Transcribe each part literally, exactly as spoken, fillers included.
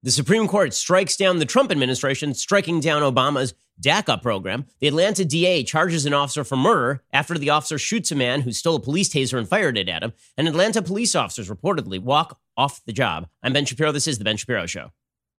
The Supreme Court strikes down the Trump administration, striking down Obama's DACA program. The Atlanta D A charges an officer for murder after the officer shoots a man who stole a police taser and fired it at him. And Atlanta police officers reportedly walk off the job. I'm Ben Shapiro. This is The Ben Shapiro Show.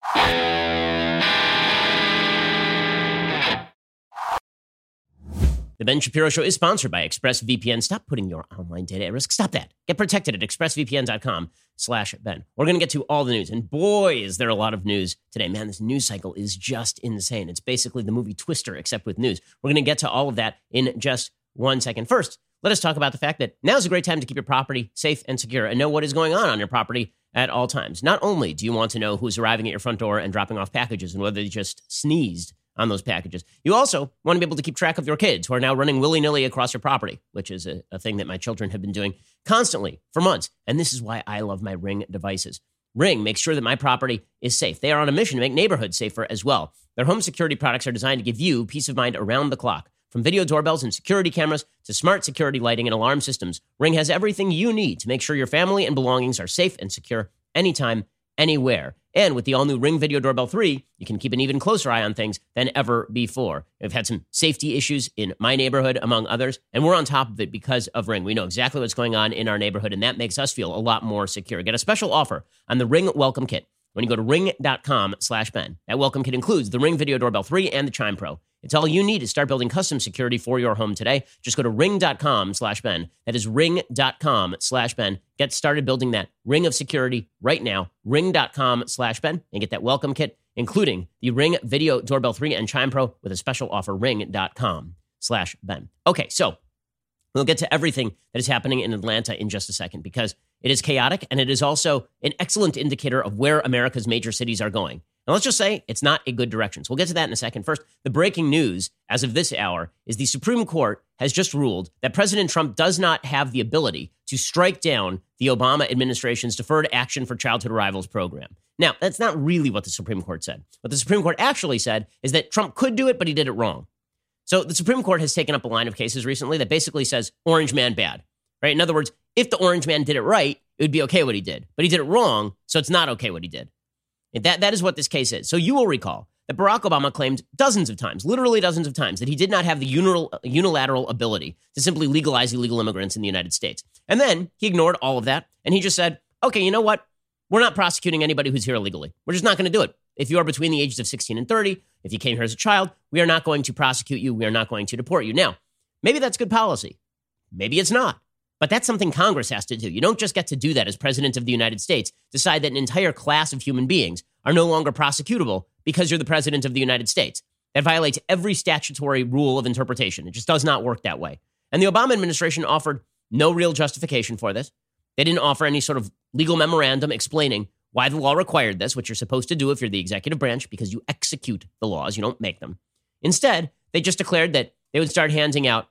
The Ben Shapiro Show is sponsored by ExpressVPN. Stop putting your online data at risk. Stop that. Get protected at expressvpn.com slash Ben. We're going to get to all the news. And boy, is there a lot of news today. Man, this news cycle is just insane. It's basically the movie Twister, except with news. We're going to get to all of that in just one second. First, let us talk about the fact that now is a great time to keep your property safe and secure and know what is going on on your property at all times. Not only do you want to know who's arriving at your front door and dropping off packages and whether they just sneezed on those packages, you also want to be able to keep track of your kids who are now running willy-nilly across your property, which is a, a thing that my children have been doing constantly for months. And this is why I love my Ring devices. Ring makes sure that my property is safe. They are on a mission to make neighborhoods safer as well. Their home security products are designed to give you peace of mind around the clock. From video doorbells and security cameras to smart security lighting and alarm systems, Ring has everything you need to make sure your family and belongings are safe and secure anytime, anywhere. And with the all-new Ring Video Doorbell three, you can keep an even closer eye on things than ever before. We've had some safety issues in my neighborhood, among others, and we're on top of it because of Ring. We know exactly what's going on in our neighborhood, and that makes us feel a lot more secure. Get a special offer on the Ring Welcome Kit when you go to ring.com slash Ben. That welcome kit includes the Ring Video Doorbell three and the Chime Pro. It's all you need to start building custom security for your home today. Just go to ring.com slash Ben. That is ring.com slash Ben. Get started building that ring of security right now. Ring.com slash Ben and get that welcome kit, including the Ring Video Doorbell three and Chime Pro with a special offer, ring.com slash Ben. Okay, so we'll get to everything that is happening in Atlanta in just a second because it is chaotic and it is also an excellent indicator of where America's major cities are going. Now, let's just say it's not a good direction. So we'll get to that in a second. First, the breaking news as of this hour is the Supreme Court has just ruled that President Trump does not have the ability to strike down the Obama administration's Deferred Action for Childhood Arrivals program. Now, that's not really what the Supreme Court said. What the Supreme Court actually said is that Trump could do it, but he did it wrong. So the Supreme Court has taken up a line of cases recently that basically says orange man bad, right? In other words, if the orange man did it right, it would be okay what he did, but he did it wrong, so it's not okay what he did. That, that is what this case is. So you will recall that Barack Obama claimed dozens of times, literally dozens of times, that he did not have the unilateral, unilateral ability to simply legalize illegal immigrants in the United States. And then he ignored all of that, and he just said, okay, you know what? We're not prosecuting anybody who's here illegally. We're just not going to do it. If you are between the ages of sixteen and thirty, if you came here as a child, we are not going to prosecute you. We are not going to deport you. Now, maybe that's good policy. Maybe it's not. But that's something Congress has to do. You don't just get to do that as president of the United States, decide that an entire class of human beings are no longer prosecutable because you're the president of the United States. That violates every statutory rule of interpretation. It just does not work that way. And the Obama administration offered no real justification for this. They didn't offer any sort of legal memorandum explaining why the law required this, which you're supposed to do if you're the executive branch because you execute the laws, you don't make them. Instead, they just declared that they would start handing out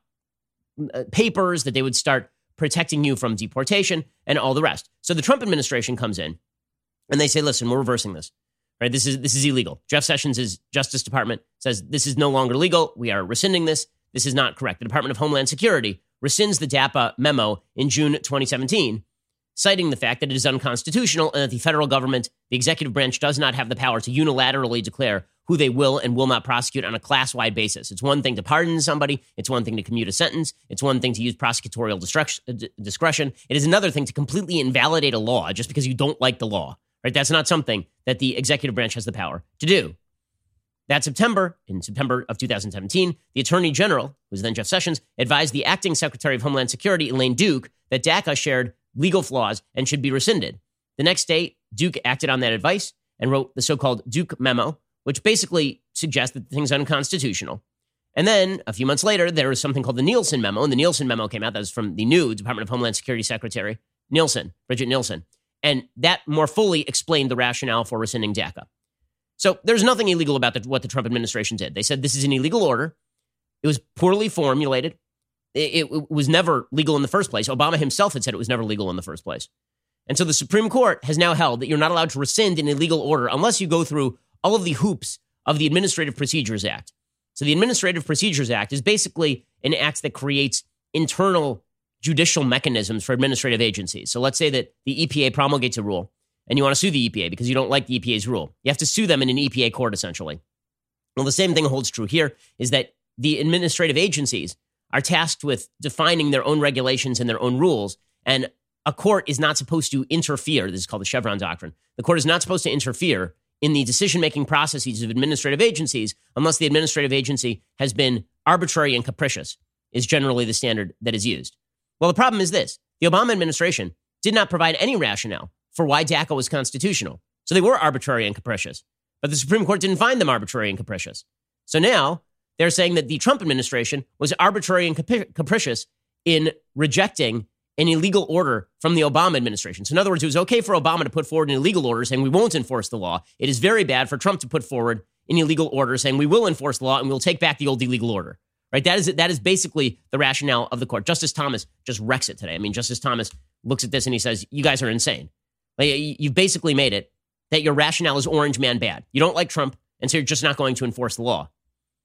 papers, that they would start protecting you from deportation and all the rest. So the Trump administration comes in and they say, listen, we're reversing this, right? This is, this is illegal. Jeff Sessions' Justice Department says this is no longer legal. We are rescinding this. This is not correct. The Department of Homeland Security rescinds the DAPA memo in June twenty seventeen, citing the fact that it is unconstitutional and that the federal government, the executive branch, does not have the power to unilaterally declare who they will and will not prosecute on a class-wide basis. It's one thing to pardon somebody. It's one thing to commute a sentence. It's one thing to use prosecutorial discretion. It is another thing to completely invalidate a law just because you don't like the law, right? That's not something that the executive branch has the power to do. That September, in September of two thousand seventeen, the Attorney General, who was then Jeff Sessions, advised the acting Secretary of Homeland Security, Elaine Duke, that DACA shared legal flaws and should be rescinded. The next day, Duke acted on that advice and wrote the so-called Duke memo, which basically suggests that the thing's unconstitutional. And then a few months later, there was something called the Nielsen memo, and the Nielsen memo came out. That was from the new Department of Homeland Security Secretary, Nielsen, Bridget Nielsen. And that more fully explained the rationale for rescinding DACA. So there's nothing illegal about the, what the Trump administration did. They said this is an illegal order. It was poorly formulated. It, it was never legal in the first place. Obama himself had said it was never legal in the first place. And so the Supreme Court has now held that you're not allowed to rescind an illegal order unless you go through all of the hoops of the Administrative Procedures Act. So the Administrative Procedures Act is basically an act that creates internal judicial mechanisms for administrative agencies. So let's say that the E P A promulgates a rule, and you want to sue the E P A because you don't like the E P A's rule. You have to sue them in an E P A court, essentially. Well, the same thing holds true here, is that the administrative agencies are tasked with defining their own regulations and their own rules, and a court is not supposed to interfere. This is called the Chevron doctrine. The court is not supposed to interfere in the decision-making processes of administrative agencies unless the administrative agency has been arbitrary and capricious, is generally the standard that is used. Well, the problem is this. The Obama administration did not provide any rationale for why DACA was constitutional. So they were arbitrary and capricious. But the Supreme Court didn't find them arbitrary and capricious. So now they're saying that the Trump administration was arbitrary and capri- capricious in rejecting an illegal order from the Obama administration. So in other words, it was okay for Obama to put forward an illegal order saying we won't enforce the law. It is very bad for Trump to put forward an illegal order saying we will enforce the law and we'll take back the old illegal order. Right? That is that is basically the rationale of the court. Justice Thomas just wrecks it today. I mean, Justice Thomas looks at this and he says, you guys are insane. Like, you've basically made it that your rationale is orange man bad. You don't like Trump, and so you're just not going to enforce the law.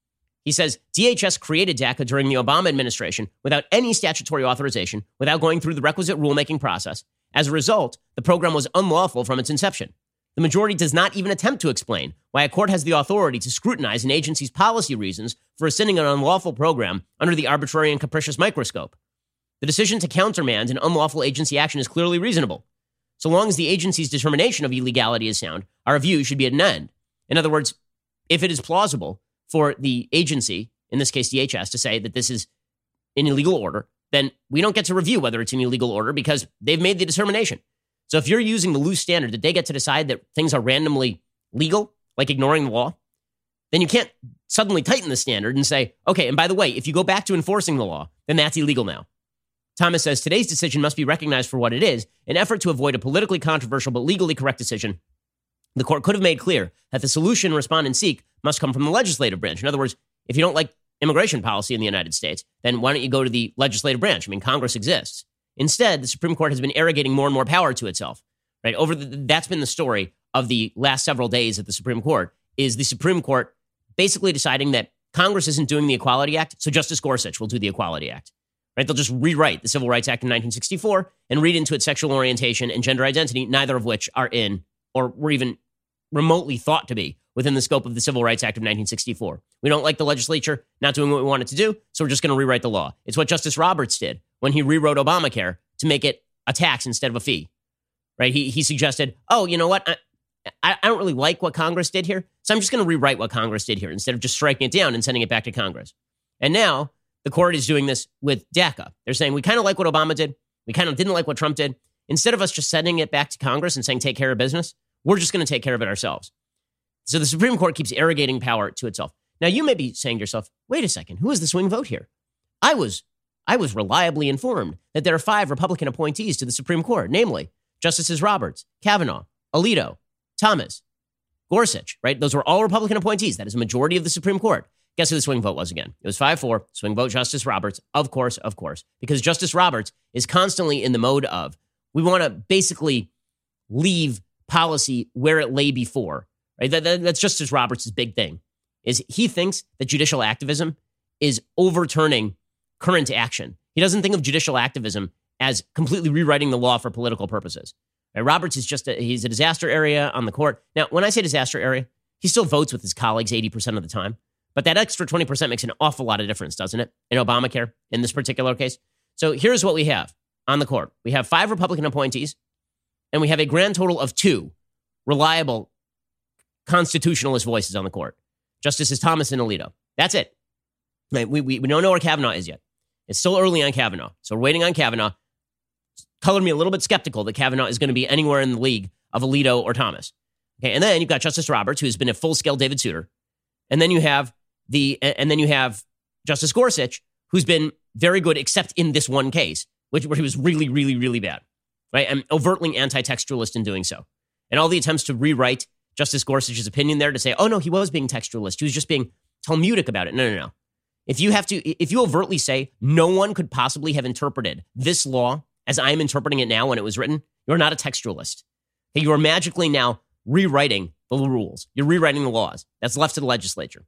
He says, D H S created DACA during the Obama administration without any statutory authorization, without going through the requisite rulemaking process. As a result, the program was unlawful from its inception. The majority does not even attempt to explain why a court has the authority to scrutinize an agency's policy reasons for rescinding an unlawful program under the arbitrary and capricious microscope. The decision to countermand an unlawful agency action is clearly reasonable. So long as the agency's determination of illegality is sound, our view should be at an end. In other words, if it is plausible for the agency, in this case D H S, to say that this is an illegal order, then we don't get to review whether it's an illegal order because they've made the determination. So if you're using the loose standard that they get to decide that things are randomly legal, like ignoring the law, then you can't suddenly tighten the standard and say, okay, and by the way, if you go back to enforcing the law, then that's illegal now. Thomas says today's decision must be recognized for what it is, an effort to avoid a politically controversial but legally correct decision. The court could have made clear that the solution respondents seek must come from the legislative branch. In other words, if you don't like immigration policy in the United States, then why don't you go to the legislative branch? I mean, Congress exists. Instead, the Supreme Court has been arrogating more and more power to itself. Right? Over the, that's been the story of the last several days at the Supreme Court, is the Supreme Court basically deciding that Congress isn't doing the Equality Act, so Justice Gorsuch will do the Equality Act. Right? They'll just rewrite the Civil Rights Act in nineteen sixty-four and read into it sexual orientation and gender identity, neither of which are in or were even remotely thought to be within the scope of the Civil Rights Act of nineteen sixty-four. We don't like the legislature not doing what we want it to do, so we're just going to rewrite the law. It's what Justice Roberts did when he rewrote Obamacare to make it a tax instead of a fee. Right? He he suggested, oh, you know what? I, I don't really like what Congress did here, so I'm just going to rewrite what Congress did here instead of just striking it down and sending it back to Congress. And now the court is doing this with DACA. They're saying, we kind of like what Obama did. We kind of didn't like what Trump did. Instead of us just sending it back to Congress and saying, take care of business, we're just going to take care of it ourselves. So the Supreme Court keeps arrogating power to itself. Now, you may be saying to yourself, wait a second, who is the swing vote here? I was I was reliably informed that there are five Republican appointees to the Supreme Court, namely Justices Roberts, Kavanaugh, Alito, Thomas, Gorsuch, right? Those were all Republican appointees. That is a majority of the Supreme Court. Guess who the swing vote was again? It was five four, swing vote Justice Roberts. Of course, of course. Because Justice Roberts is constantly in the mode of, we want to basically leave policy where it lay before. Right? That, that, that's Justice Roberts' big thing, is he thinks that judicial activism is overturning current action. He doesn't think of judicial activism as completely rewriting the law for political purposes. Right? Roberts is just a, he's a disaster area on the court. Now, when I say disaster area, he still votes with his colleagues eighty percent of the time. But that extra twenty percent makes an awful lot of difference, doesn't it? In Obamacare, in this particular case. So here's what we have on the court. We have five Republican appointees, and we have a grand total of two reliable constitutionalist voices on the court. Justices Thomas and Alito. That's it. Right? We, we, we don't know where Kavanaugh is yet. It's still early on Kavanaugh. So we're waiting on Kavanaugh. Colored me a little bit skeptical that Kavanaugh is going to be anywhere in the league of Alito or Thomas. Okay, and then you've got Justice Roberts, who's been a full-scale David Souter. And then you have the and then you have Justice Gorsuch, who's been very good, except in this one case, which where he was really, really, really bad, right? And overtly anti-textualist in doing so. And all the attempts to rewrite Justice Gorsuch's opinion there to say, oh no, he was being textualist. He was just being Talmudic about it. No, no, no. If you have to, if you overtly say no one could possibly have interpreted this law as I'm interpreting it now when it was written, you're not a textualist. Okay, you are magically now rewriting the rules. You're rewriting the laws. That's left to the legislature.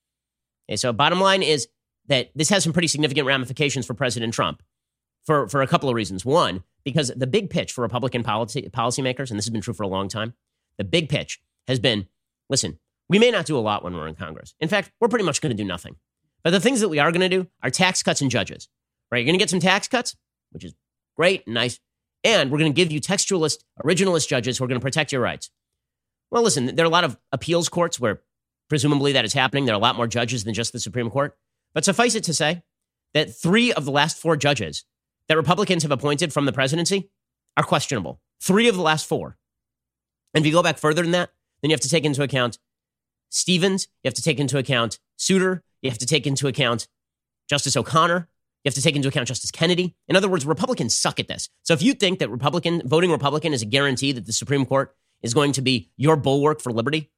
Okay, so bottom line is that this has some pretty significant ramifications for President Trump for, for a couple of reasons. One, because the big pitch for Republican policy policymakers, and this has been true for a long time, the big pitch has been, listen, we may not do a lot when we're in Congress. In fact, we're pretty much going to do nothing. But the things that we are going to do are tax cuts and judges, right? You're going to get some tax cuts, which is great and nice. And we're going to give you textualist, originalist judges who are going to protect your rights. Well, listen, there are a lot of appeals courts where presumably that is happening. There are a lot more judges than just the Supreme Court. But suffice it to say that three of the last four judges that Republicans have appointed from the presidency are questionable. Three of the last four. And if you go back further than that, then you have to take into account Stevens, you have to take into account Souter, you have to take into account Justice O'Connor, you have to take into account Justice Kennedy. In other words, Republicans suck at this. So if you think that Republican voting Republican is a guarantee that the Supreme Court is going to be your bulwark for liberty,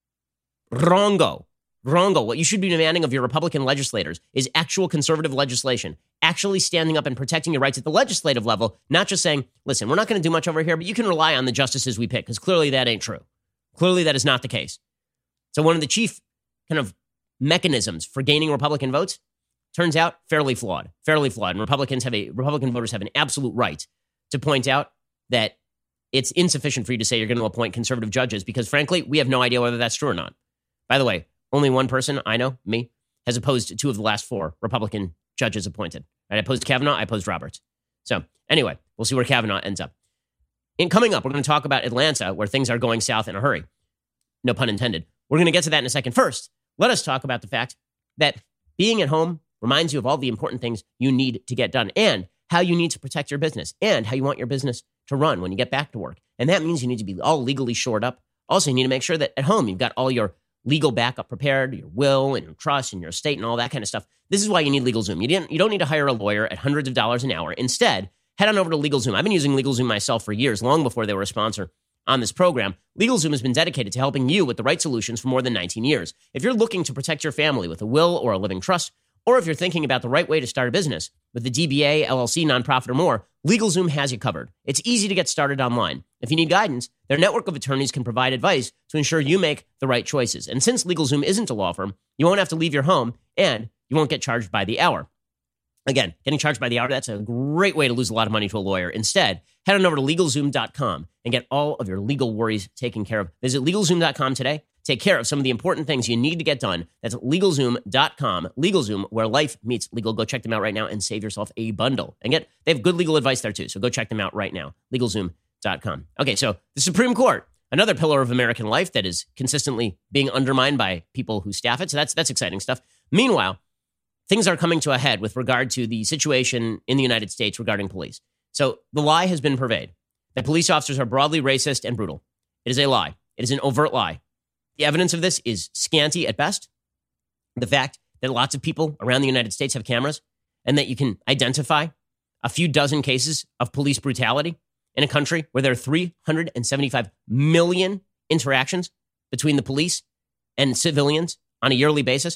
wrongo. Wrongo. What you should be demanding of your Republican legislators is actual conservative legislation, actually standing up and protecting your rights at the legislative level, not just saying, listen, we're not going to do much over here, but you can rely on the justices we pick, because clearly that ain't true. Clearly that is not the case. So one of the chief kind of mechanisms for gaining Republican votes turns out fairly flawed, fairly flawed. And Republicans have a, Republican voters have an absolute right to point out that it's insufficient for you to say you're going to appoint conservative judges, because frankly, we have no idea whether that's true or not. By the way, only one person I know, me, has opposed two of the last four Republican judges appointed. Right? I opposed Kavanaugh, I opposed Roberts. So anyway, we'll see where Kavanaugh ends up. In coming up, we're going to talk about Atlanta, where things are going south in a hurry. No pun intended. We're going to get to that in a second. First, let us talk about the fact that being at home reminds you of all the important things you need to get done, and how you need to protect your business, and how you want your business to run when you get back to work. And that means you need to be all legally shored up. Also, you need to make sure that at home you've got all your legal backup prepared, your will and your trust and your estate and all that kind of stuff. This is why you need LegalZoom. You didn't, you don't need to hire a lawyer at hundreds of dollars an hour. Instead, head on over to LegalZoom. I've been using LegalZoom myself for years, long before they were a sponsor on this program. LegalZoom has been dedicated to helping you with the right solutions for more than nineteen years. If you're looking to protect your family with a will or a living trust, or if you're thinking about the right way to start a business with a D B A, L L C, nonprofit, or more, LegalZoom has you covered. It's easy to get started online. If you need guidance, their network of attorneys can provide advice to ensure you make the right choices. And since LegalZoom isn't a law firm, you won't have to leave your home, and you won't get charged by the hour. Again, getting charged by the hour, that's a great way to lose a lot of money to a lawyer. Instead, head on over to LegalZoom dot com and get all of your legal worries taken care of. Visit LegalZoom dot com today. Take care of some of the important things you need to get done. That's LegalZoom dot com. LegalZoom, where life meets legal. Go check them out right now and save yourself a bundle. And get, they have good legal advice there too, so go check them out right now. LegalZoom dot com. Okay, so the Supreme Court, another pillar of American life that is consistently being undermined by people who staff it. So that's that's exciting stuff. Meanwhile, things are coming to a head with regard to the situation in the United States regarding police. So the lie has been purveyed that police officers are broadly racist and brutal. It is a lie. It is an overt lie. The evidence of this is scanty at best. The fact that lots of people around the United States have cameras and that you can identify a few dozen cases of police brutality in a country where there are three hundred seventy-five million interactions between the police and civilians on a yearly basis.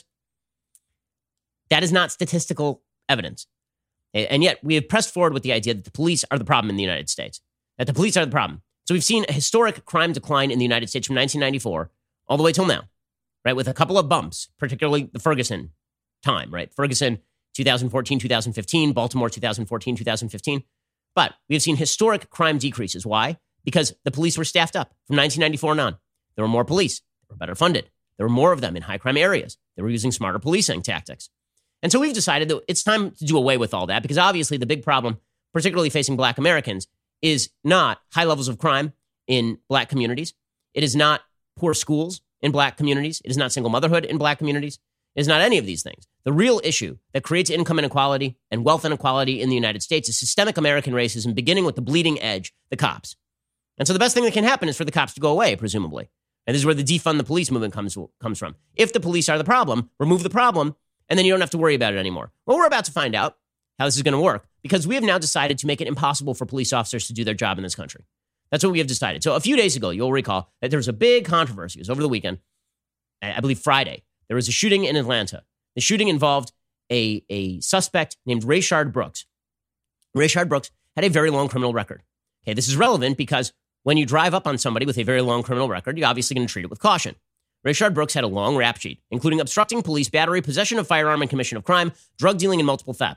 That is not statistical evidence. And yet we have pressed forward with the idea that the police are the problem in the United States, that the police are the problem. So we've seen a historic crime decline in the United States from nineteen ninety-four all the way till now, right? With a couple of bumps, particularly the Ferguson time, right? Ferguson, twenty fourteen, twenty fifteen, Baltimore, twenty fourteen, twenty fifteen. But we have seen historic crime decreases. Why? Because the police were staffed up from nineteen ninety-four on on. There were more police. They were better funded. There were more of them in high crime areas. They were using smarter policing tactics. And so we've decided that it's time to do away with all that, because obviously the big problem, particularly facing Black Americans, is not high levels of crime in Black communities. It is not poor schools in Black communities. It is not single motherhood in Black communities. It is not any of these things. The real issue that creates income inequality and wealth inequality in the United States is systemic American racism, beginning with the bleeding edge, the cops. And so the best thing that can happen is for the cops to go away, presumably. And this is where the defund the police movement comes, comes from. If the police are the problem, remove the problem, and then you don't have to worry about it anymore. Well, we're about to find out how this is going to work, because we have now decided to make it impossible for police officers to do their job in this country. That's what we have decided. So a few days ago, you'll recall that there was a big controversy. It was over the weekend, I believe Friday. There was a shooting in Atlanta. The shooting involved a, a suspect named Rayshard Brooks. Rayshard Brooks had a very long criminal record. Okay, this is relevant because when you drive up on somebody with a very long criminal record, you're obviously going to treat it with caution. Rayshard Brooks had a long rap sheet, including obstructing police, battery, possession of firearm, and commission of crime, drug dealing, and multiple thefts.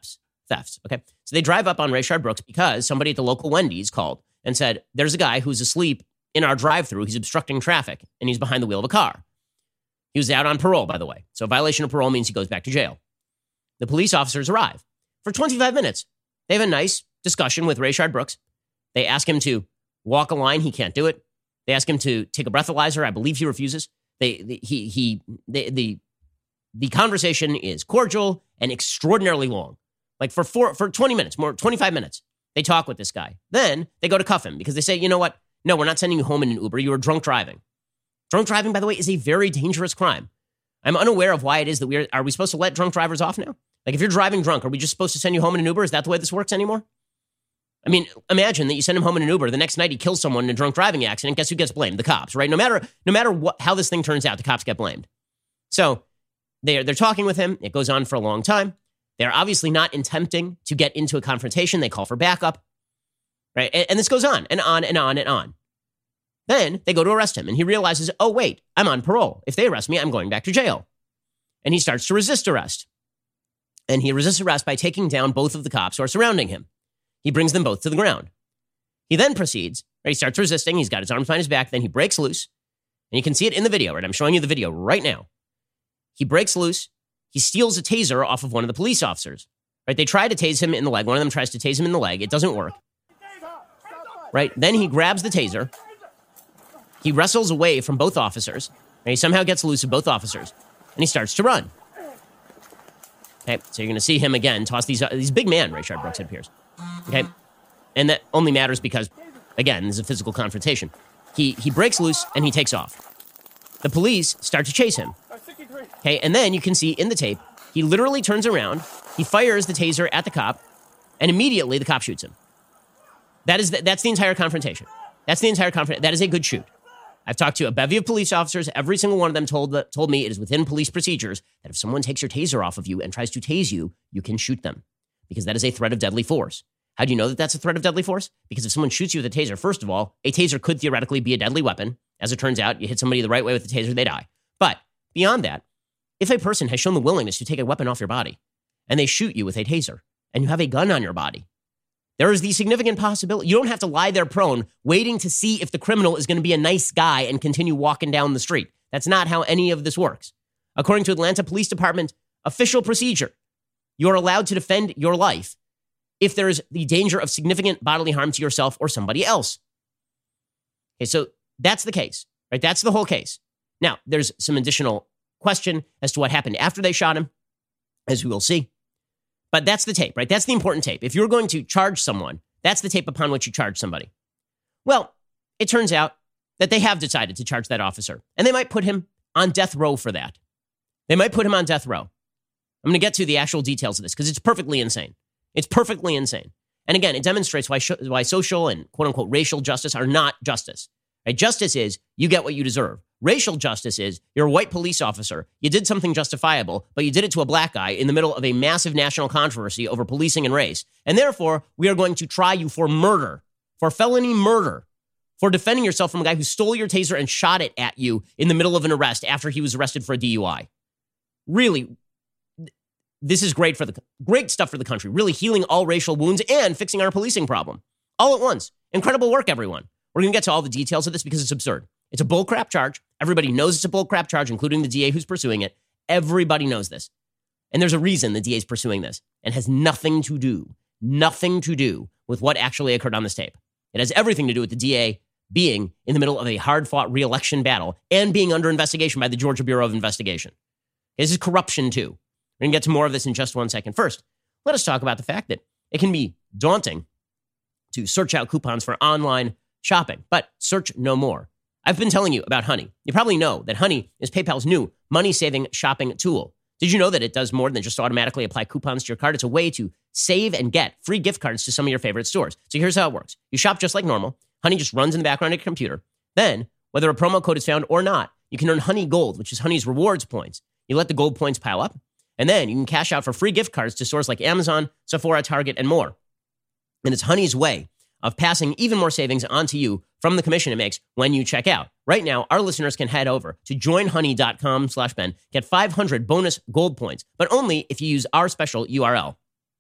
thefts. Okay. So they drive up on Rayshard Brooks because somebody at the local Wendy's called and said, there's a guy who's asleep in our drive-thru. He's obstructing traffic and he's behind the wheel of a car. He was out on parole, by the way. So a violation of parole means he goes back to jail. The police officers arrive. For twenty-five minutes, they have a nice discussion with Rayshard Brooks. They ask him to walk a line. He can't do it. They ask him to take a breathalyzer. I believe he refuses. They, the, he, he, they, the, the conversation is cordial and extraordinarily long. Like for four, for twenty minutes, more twenty-five minutes, they talk with this guy. Then they go to cuff him because they say, you know what? No, we're not sending you home in an Uber. You were drunk driving. Drunk driving, by the way, is a very dangerous crime. I'm unaware of why it is that we are, are we supposed to let drunk drivers off now? Like if you're driving drunk, are we just supposed to send you home in an Uber? Is that the way this works anymore? I mean, imagine that you send him home in an Uber. The next night he kills someone in a drunk driving accident. Guess who gets blamed? The cops, right? No matter no matter what, how this thing turns out, the cops get blamed. So they're, they're talking with him. It goes on for a long time. They're obviously not attempting to get into a confrontation. They call for backup, right? And, and this goes on and on and on and on. Then they go to arrest him, and he realizes, oh, wait, I'm on parole. If they arrest me, I'm going back to jail. And he starts to resist arrest. And he resists arrest by taking down both of the cops who are surrounding him. He brings them both to the ground. He then proceeds, right? He starts resisting. He's got his arms behind his back. Then he breaks loose. And you can see it in the video, right? I'm showing you the video right now. He breaks loose. He steals a taser off of one of the police officers, right? They try to tase him in the leg. One of them tries to tase him in the leg. It doesn't work, right? Then he grabs the taser. He wrestles away from both officers. And he somehow gets loose of both officers. And he starts to run. Okay, so you're going to see him again toss these, uh, these big man, Rayshard Brooks, it appears. Okay, and that only matters because, again, this is a physical confrontation. He he breaks loose and he takes off. The police start to chase him. Okay, and then you can see in the tape, he literally turns around, he fires the taser at the cop, and immediately the cop shoots him. That is the, that's the entire confrontation. That's the entire confrontation. That is a good shoot. I've talked to a bevy of police officers. Every single one of them told the, told me it is within police procedures that if someone takes your taser off of you and tries to tase you, you can shoot them because that is a threat of deadly force. How do you know that that's a threat of deadly force? Because if someone shoots you with a taser, first of all, a taser could theoretically be a deadly weapon. As it turns out, you hit somebody the right way with the taser, they die. But beyond that, if a person has shown the willingness to take a weapon off your body and they shoot you with a taser and you have a gun on your body, there is the significant possibility. You don't have to lie there prone, waiting to see if the criminal is going to be a nice guy and continue walking down the street. That's not how any of this works. According to Atlanta Police Department official procedure, you're allowed to defend your life if there is the danger of significant bodily harm to yourself or somebody else. Okay, so that's the case, right? That's the whole case. Now, there's some additional question as to what happened after they shot him, as we will see. But that's the tape, right? That's the important tape. If you're going to charge someone, that's the tape upon which you charge somebody. Well, it turns out that they have decided to charge that officer, and they might put him on death row for that. They might put him on death row. I'm going to get to the actual details of this because it's perfectly insane. It's perfectly insane. And again, it demonstrates why, sh- why social and quote-unquote racial justice are not justice. Right? Justice is you get what you deserve. Racial justice is you're a white police officer. You did something justifiable, but you did it to a black guy in the middle of a massive national controversy over policing and race. And therefore, we are going to try you for murder, for felony murder, for defending yourself from a guy who stole your taser and shot it at you in the middle of an arrest after he was arrested for a D U I. Really, this is great for the great stuff for the country, really healing all racial wounds and fixing our policing problem all at once. Incredible work, everyone. We're going to get to all the details of this because it's absurd. It's a bullcrap charge. Everybody knows it's a bullcrap charge, including the D A who's pursuing it. Everybody knows this. And there's a reason the D A is pursuing this and has nothing to do, nothing to do with what actually occurred on this tape. It has everything to do with the D A being in the middle of a hard-fought re-election battle and being under investigation by the Georgia Bureau of Investigation. This is corruption, too. We're going to get to more of this in just one second. First, let us talk about the fact that it can be daunting to search out coupons for online shopping, but search no more. I've been telling you about Honey. You probably know that Honey is PayPal's new money-saving shopping tool. Did you know that it does more than just automatically apply coupons to your card? It's a way to save and get free gift cards to some of your favorite stores. So here's how it works. You shop just like normal. Honey just runs in the background of your computer. Then, whether a promo code is found or not, you can earn Honey Gold, which is Honey's rewards points. You let the gold points pile up, and then you can cash out for free gift cards to stores like Amazon, Sephora, Target, and more. And it's Honey's way of passing even more savings onto you from the commission it makes when you check out. Right now, our listeners can head over to joinhoney.com slash Ben, get five hundred bonus gold points, but only if you use our special U R L.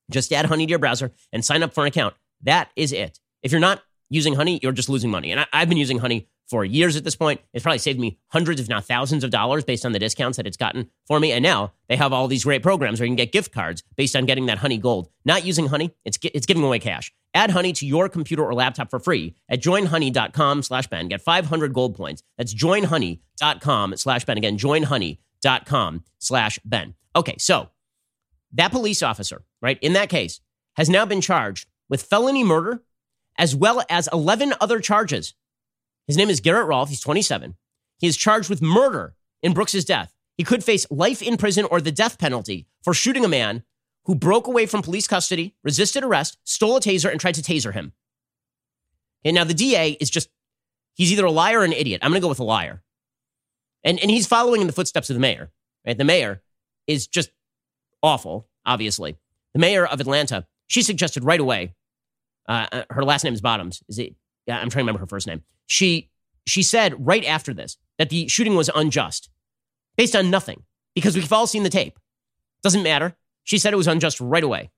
Just add Honey to your browser and sign up for an account. That is it. If you're not using Honey, you're just losing money. And I, I've been using Honey for years at this point. It's probably saved me hundreds, if not thousands of dollars based on the discounts that it's gotten for me. And now they have all these great programs where you can get gift cards based on getting that Honey Gold. Not using Honey, it's it's giving away cash. Add Honey to your computer or laptop for free at joinhoney.com slash Ben. Get five hundred gold points. That's joinhoney.com slash Ben. Again, joinhoney.com slash Ben. Okay, so that police officer, right, in that case, has now been charged with felony murder as well as eleven other charges. His name is Garrett Rolfe. He's twenty-seven. He is charged with murder in Brooks's death. He could face life in prison or the death penalty for shooting a man who broke away from police custody, resisted arrest, stole a taser, and tried to taser him. And now the D A is just, he's either a liar or an idiot. I'm going to go with a liar. And, and he's following in the footsteps of the mayor. Right? The mayor is just awful, obviously. The mayor of Atlanta, she suggested right away, uh, her last name is Bottoms. Is it? Yeah, I'm trying to remember her first name. She she said right after this that the shooting was unjust, based on nothing, because we've all seen the tape. Doesn't matter. She said it was unjust right away.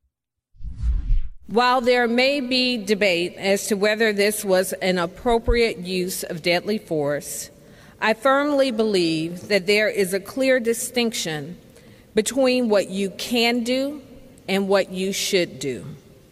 While there may be debate as to whether this was an appropriate use of deadly force, I firmly believe that there is a clear distinction between what you can do and what you should do.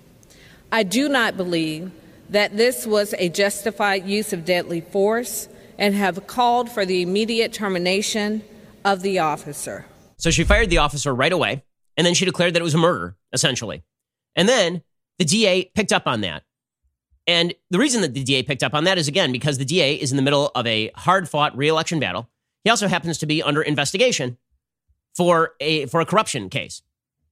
I do not believe that this was a justified use of deadly force and have called for the immediate termination of the officer. So she fired the officer right away, and then she declared that it was a murder, essentially. And then the D A picked up on that. And the reason that the D A picked up on that is, again, because the D A is in the middle of a hard-fought re-election battle. He also happens to be under investigation for a for a corruption case.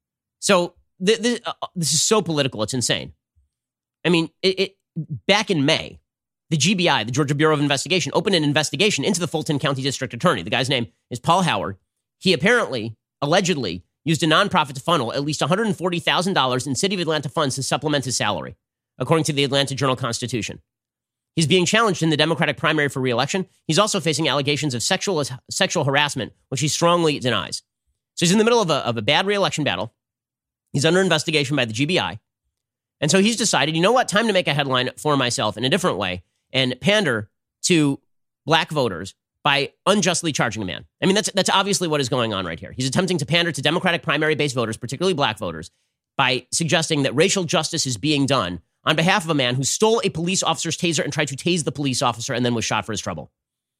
So th- th- uh, this is so political, it's insane. I mean, it, it back in May, the G B I, the Georgia Bureau of Investigation, opened an investigation into the Fulton County District Attorney. The guy's name is Paul Howard. He apparently, allegedly, used a nonprofit to funnel at least one hundred forty thousand dollars in City of Atlanta funds to supplement his salary, according to the Atlanta Journal-Constitution. He's being challenged in the Democratic primary for re-election. He's also facing allegations of sexual sexual harassment, which he strongly denies. So he's in the middle of a, of a bad re-election battle. He's under investigation by the G B I. And so he's decided, you know what, time to make a headline for myself in a different way and pander to black voters by unjustly charging a man. I mean, that's that's obviously what is going on right here. He's attempting to pander to Democratic primary-based voters, particularly black voters, by suggesting that racial justice is being done on behalf of a man who stole a police officer's taser and tried to tase the police officer and then was shot for his trouble.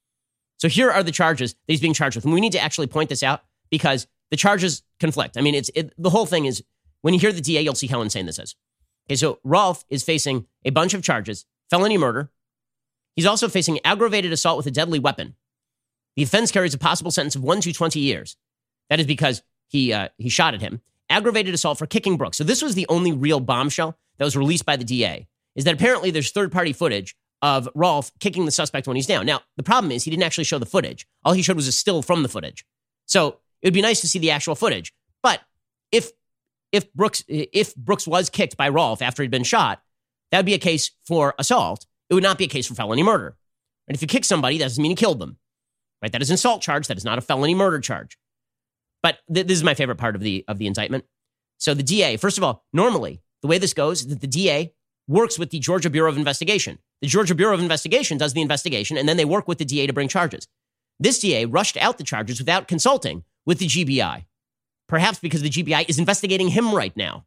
So here are the charges that he's being charged with. And we need to actually point this out because the charges conflict. I mean, it's it, the whole thing is, when you hear the D A, you'll see how insane this is. Okay, so Rolfe is facing a bunch of charges, felony murder. He's also facing aggravated assault with a deadly weapon. The offense carries a possible sentence of one to twenty years. That is because he uh, he shot at him. Aggravated assault for kicking Brooks. So this was the only real bombshell that was released by the D A, is that apparently there's third-party footage of Rolfe kicking the suspect when he's down. Now, the problem is he didn't actually show the footage. All he showed was a still from the footage. So it would be nice to see the actual footage. But if if Brooks if Brooks was kicked by Rolfe after he'd been shot, that would be a case for assault. It would not be a case for felony murder. And if you kick somebody, that doesn't mean you killed them. Right? That is an assault charge. That is not a felony murder charge. But th- this is my favorite part of the of the indictment. So the D A, first of all, normally the way this goes is that the D A works with the Georgia Bureau of Investigation. The Georgia Bureau of Investigation does the investigation, and then they work with the D A to bring charges. This D A rushed out the charges without consulting with the G B I, perhaps because the G B I is investigating him right now.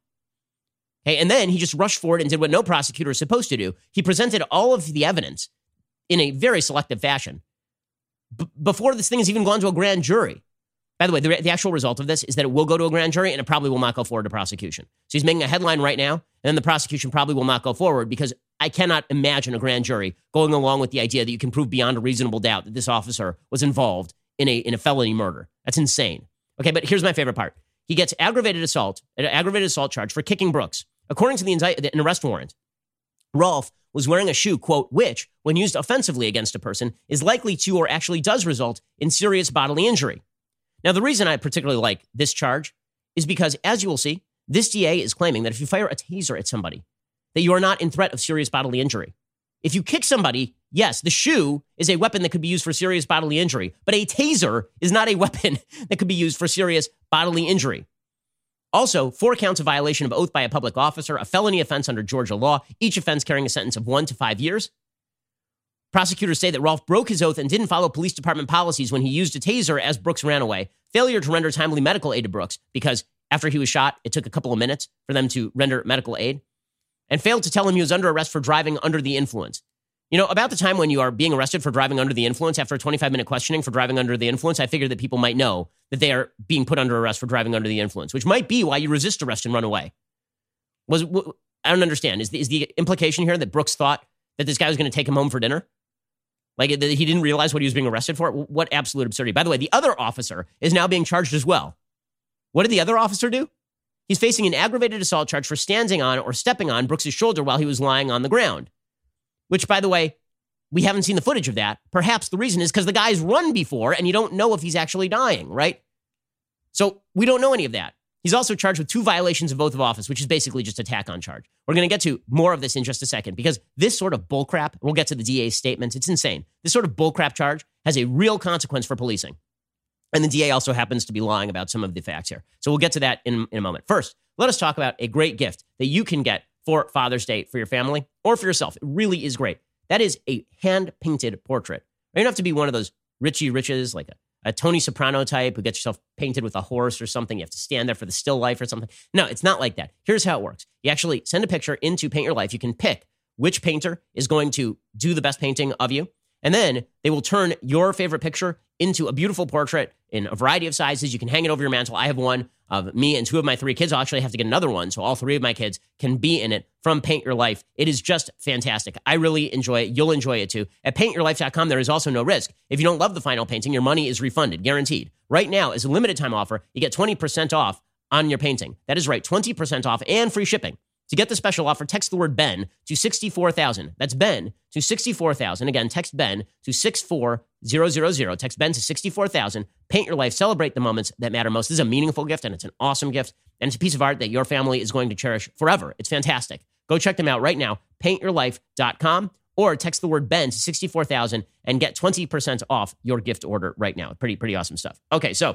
Okay, and then he just rushed forward and did what no prosecutor is supposed to do. He presented all of the evidence in a very selective fashion b- before this thing has even gone to a grand jury. By the way, the, the actual result of this is that it will go to a grand jury and it probably will not go forward to prosecution. So he's making a headline right now, and then the prosecution probably will not go forward because I cannot imagine a grand jury going along with the idea that you can prove beyond a reasonable doubt that this officer was involved in a in a felony murder. That's insane. Okay, but here's my favorite part. He gets aggravated assault, an aggravated assault charge for kicking Brooks. According to the indict- an arrest warrant, Rolfe was wearing a shoe, quote, which, when used offensively against a person, is likely to or actually does result in serious bodily injury. Now, the reason I particularly like this charge is because, as you will see, this D A is claiming that if you fire a taser at somebody, that you are not in threat of serious bodily injury. If you kick somebody, yes, the shoe is a weapon that could be used for serious bodily injury, but a taser is not a weapon that could be used for serious bodily injury. Also, four counts of violation of oath by a public officer, a felony offense under Georgia law, each offense carrying a sentence of one to five years. Prosecutors say that Rolfe broke his oath and didn't follow police department policies when he used a taser as Brooks ran away. Failure to render timely medical aid to Brooks because after he was shot, it took a couple of minutes for them to render medical aid. And failed to tell him he was under arrest for driving under the influence. You know, about the time when you are being arrested for driving under the influence, after a twenty-five minute questioning for driving under the influence, I figured that people might know that they are being put under arrest for driving under the influence, which might be why you resist arrest and run away. Was I don't understand. Is the, is the implication here that Brooks thought that this guy was going to take him home for dinner? Like that he didn't realize what he was being arrested for? What absolute absurdity. By the way, the other officer is now being charged as well. What did the other officer do? He's facing an aggravated assault charge for standing on or stepping on Brooks' shoulder while he was lying on the ground. Which, by the way, we haven't seen the footage of that. Perhaps the reason is because the guy's run before and you don't know if he's actually dying, right? So we don't know any of that. He's also charged with two violations of oath of office, which is basically just attack on charge. We're going to get to more of this in just a second because this sort of bullcrap, we'll get to the D A's statements, it's insane. This sort of bullcrap charge has a real consequence for policing. And the D A also happens to be lying about some of the facts here. So we'll get to that in, in a moment. First, let us talk about a great gift that you can get for Father's Day for your family or for yourself. It really is great. That is a hand-painted portrait. You don't have to be one of those Richie Riches, like a, a Tony Soprano type who gets yourself painted with a horse or something. You have to stand there for the still life or something. No, it's not like that. Here's how it works. You actually send a picture into Paint Your Life. You can pick which painter is going to do the best painting of you. And then they will turn your favorite picture into a beautiful portrait in a variety of sizes. You can hang it over your mantle. I have one of me and two of my three kids. I'll actually have to get another one, so all three of my kids can be in it from Paint Your Life. It is just fantastic. I really enjoy it. You'll enjoy it too. At paint your life dot com, there is also no risk. If you don't love the final painting, your money is refunded, guaranteed. Right now, as a limited time offer, you get twenty percent off on your painting. That is right, twenty percent off and free shipping. To get the special offer, text the word Ben to sixty-four thousand. That's Ben to sixty-four thousand. Again, text Ben to six four zero zero zero. Text Ben to sixty-four thousand. Paint Your Life. Celebrate the moments that matter most. This is a meaningful gift, and it's an awesome gift. And it's a piece of art that your family is going to cherish forever. It's fantastic. Go check them out right now, paint your life dot com, or text the word Ben to sixty-four thousand and get twenty percent off your gift order right now. Pretty, pretty awesome stuff. Okay, so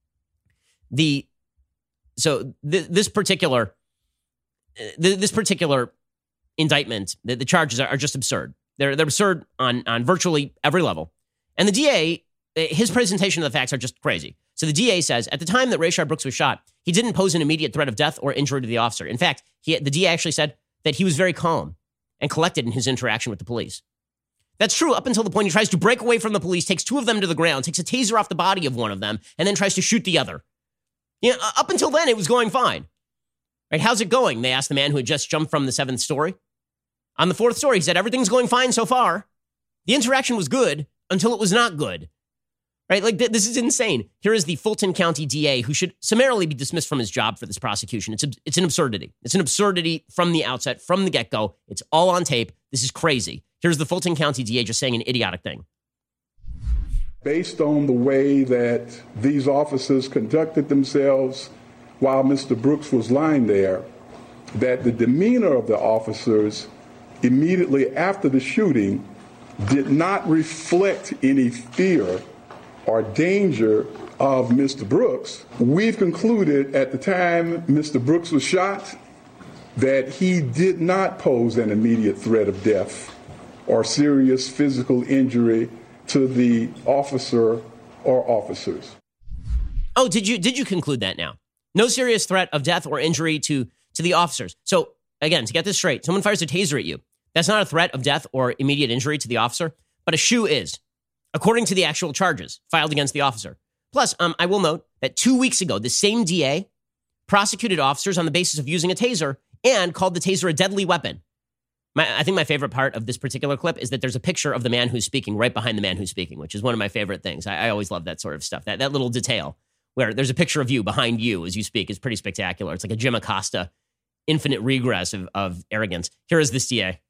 the so th- this particular... This particular indictment, the, the charges are, are just absurd. They're they're absurd on, on virtually every level. And the D A, his presentation of the facts are just crazy. So the D A says, at the time that Rayshard Brooks was shot, he didn't pose an immediate threat of death or injury to the officer. In fact, he, the D A actually said that he was very calm and collected in his interaction with the police. That's true up until the point he tries to break away from the police, takes two of them to the ground, takes a taser off the body of one of them, and then tries to shoot the other. You know, up until then, it was going fine. Right, how's it going? They asked the man who had just jumped from the seventh story. On the fourth story, he said, everything's going fine so far. The interaction was good until it was not good. Right, like th- this is insane. Here is the Fulton County D A who should summarily be dismissed from his job for this prosecution. It's, a, it's an absurdity. It's an absurdity from the outset, from the get-go. It's all on tape. This is crazy. Here's the Fulton County D A just saying an idiotic thing. Based on the way that these officers conducted themselves while Mister Brooks was lying there, that the demeanor of the officers immediately after the shooting did not reflect any fear or danger of Mister Brooks. We've concluded at the time Mister Brooks was shot that he did not pose an immediate threat of death or serious physical injury to the officer or officers. Oh, did you did you conclude that now? No serious threat of death or injury to, to the officers. So, again, to get this straight, someone fires a taser at you. That's not a threat of death or immediate injury to the officer, but a shoe is, according to the actual charges filed against the officer. Plus, um, I will note that two weeks ago, the same D A prosecuted officers on the basis of using a taser and called the taser a deadly weapon. My, I think my favorite part of this particular clip is that there's a picture of the man who's speaking right behind the man who's speaking, which is one of my favorite things. I, I always love that sort of stuff, that, that little detail, where there's a picture of you behind you as you speak is pretty spectacular. It's like a Jim Acosta infinite regress of, of arrogance. Here is this D A.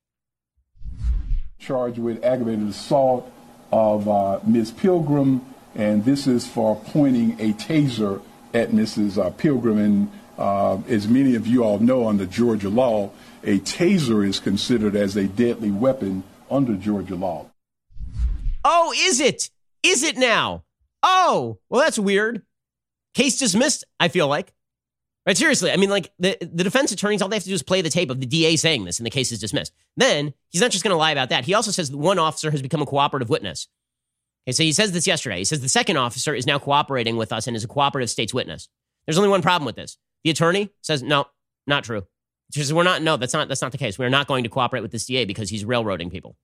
Charged with aggravated assault of uh, Miz Pilgrim, and this is for pointing a taser at Missus Uh, Pilgrim. And uh, as many of you all know, under Georgia law, a taser is considered as a deadly weapon under Georgia law. Oh, is it? Is it now? Oh, well, that's weird. Case dismissed, I feel like. Right? Seriously. I mean, like, the, the defense attorneys, all they have to do is play the tape of the D A saying this, and the case is dismissed. Then, he's not just going to lie about that. He also says that one officer has become a cooperative witness. Okay, so he says this yesterday. He says the second officer is now cooperating with us and is a cooperative state's witness. There's only one problem with this. The attorney says, no, not true. She says, we're not, no, that's not, that's not the case. We're not going to cooperate with this D A because he's railroading people.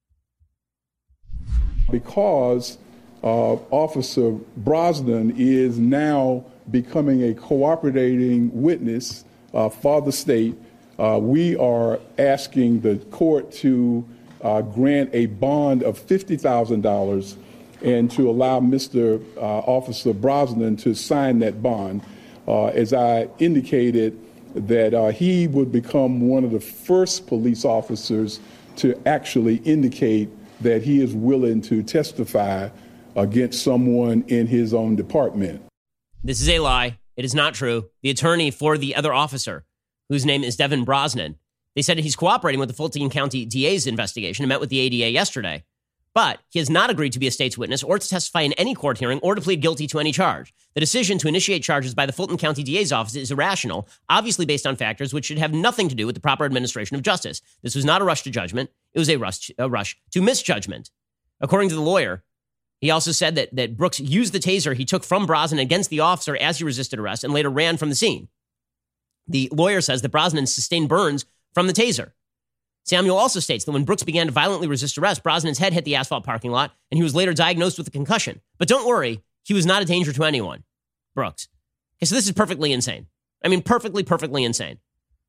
Because uh, Officer Brosnan is now becoming a cooperating witness uh, for the state, uh, we are asking the court to uh, grant a bond of fifty thousand dollars and to allow Mister Uh, Officer Brosnan to sign that bond. Uh, as I indicated, that uh, he would become one of the first police officers to actually indicate that he is willing to testify against someone in his own department. This is a lie. It is not true. The attorney for the other officer, whose name is Devin Brosnan, they said he's cooperating with the Fulton County D A's investigation and met with the A D A yesterday. But he has not agreed to be a state's witness or to testify in any court hearing or to plead guilty to any charge. The decision to initiate charges by the Fulton County D A's office is irrational, obviously based on factors which should have nothing to do with the proper administration of justice. This was not a rush to judgment. It was a rush, a rush to misjudgment. According to the lawyer, he also said that, that Brooks used the taser he took from Brosnan against the officer as he resisted arrest and later ran from the scene. The lawyer says that Brosnan sustained burns from the taser. Samuel also states that when Brooks began to violently resist arrest, Brosnan's head hit the asphalt parking lot, and he was later diagnosed with a concussion. But don't worry, he was not a danger to anyone. Brooks. Okay, so this is perfectly insane. I mean, perfectly, perfectly insane.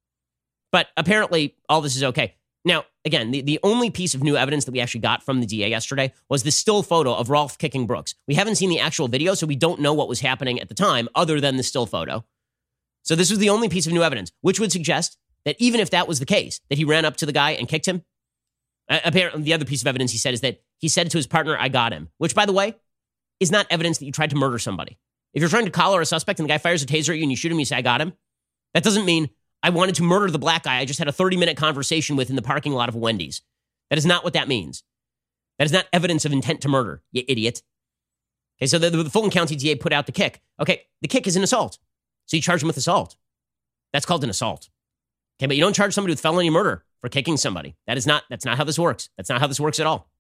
But apparently, all this is okay. Now, again, the, the only piece of new evidence that we actually got from the D A yesterday was the still photo of Rolfe kicking Brooks. We haven't seen the actual video, so we don't know what was happening at the time other than the still photo. So this was the only piece of new evidence, which would suggest that even if that was the case, that he ran up to the guy and kicked him. Uh, apparently, the other piece of evidence he said is that he said to his partner, I got him, which, by the way, is not evidence that you tried to murder somebody. If you're trying to collar a suspect and the guy fires a taser at you and you shoot him, you say, I got him. That doesn't mean I wanted to murder the black guy I just had a thirty-minute conversation with in the parking lot of a Wendy's. That is not what that means. That is not evidence of intent to murder, you idiot. Okay, so the, the Fulton County D A put out the kick. Okay, the kick is an assault. So you charge him with assault. That's called an assault. Okay, but you don't charge somebody with felony murder for kicking somebody. That is not, that's not how this works. That's not how this works at all.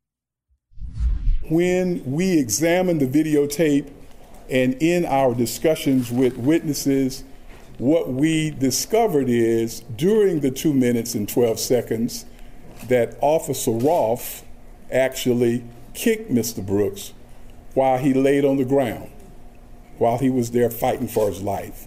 When we examined the videotape and in our discussions with witnesses, what we discovered is during the two minutes and twelve seconds that Officer Rolfe actually kicked Mister Brooks while he laid on the ground, while he was there fighting for his life.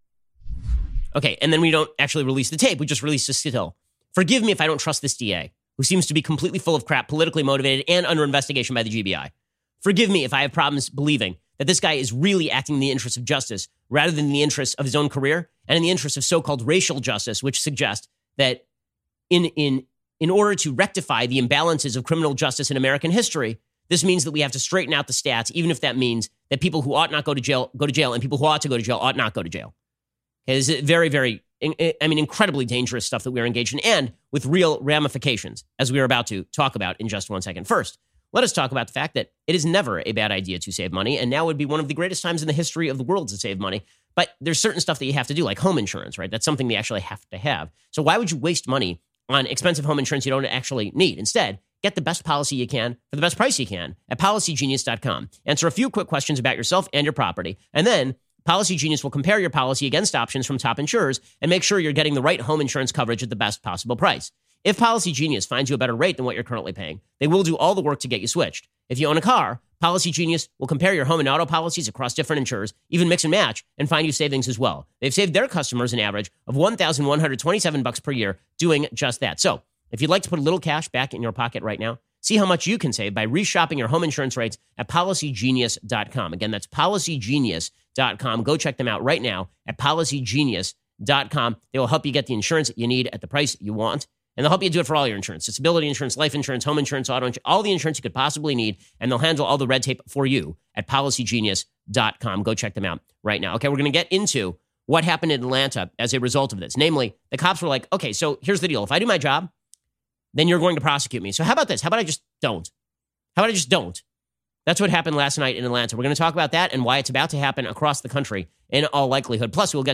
Okay, and then we don't actually release the tape. We just release a still. Forgive me if I don't trust this D A, who seems to be completely full of crap, politically motivated, and under investigation by the G B I. Forgive me if I have problems believing that this guy is really acting in the interest of justice rather than in the interest of his own career and in the interest of so-called racial justice, which suggests that in, in, in order to rectify the imbalances of criminal justice in American history, this means that we have to straighten out the stats, even if that means that people who ought not go to jail go to jail and people who ought to go to jail ought not go to jail. Okay, this is very, very, I mean, incredibly dangerous stuff that we are engaged in and with real ramifications, as we are about to talk about in just one second. First, let us talk about the fact that it is never a bad idea to save money, and now would be one of the greatest times in the history of the world to save money. But there's certain stuff that you have to do, like home insurance, right? That's something they actually have to have. So why would you waste money on expensive home insurance you don't actually need? Instead, get the best policy you can for the best price you can at policy genius dot com. Answer a few quick questions about yourself and your property, and then Policy Genius will compare your policy against options from top insurers and make sure you're getting the right home insurance coverage at the best possible price. If Policy Genius finds you a better rate than what you're currently paying, they will do all the work to get you switched. If you own a car, Policy Genius will compare your home and auto policies across different insurers, even mix and match, and find you savings as well. They've saved their customers an average of one thousand one hundred twenty-seven dollars per year doing just that. So if you'd like to put a little cash back in your pocket right now, see how much you can save by reshopping your home insurance rates at policy genius dot com. Again, that's policy genius dot com. Go check them out right now at policy genius dot com. They will help you get the insurance you need at the price you want. And they'll help you do it for all your insurance. Disability insurance, life insurance, home insurance, auto insurance, all the insurance you could possibly need. And they'll handle all the red tape for you at policy genius dot com. Go check them out right now. Okay, we're going to get into what happened in Atlanta as a result of this. Namely, the cops were like, okay, so here's the deal. If I do my job, then you're going to prosecute me. So how about this? How about I just don't? How about I just don't? That's what happened last night in Atlanta. We're going to talk about that and why it's about to happen across the country in all likelihood. Plus, we'll get to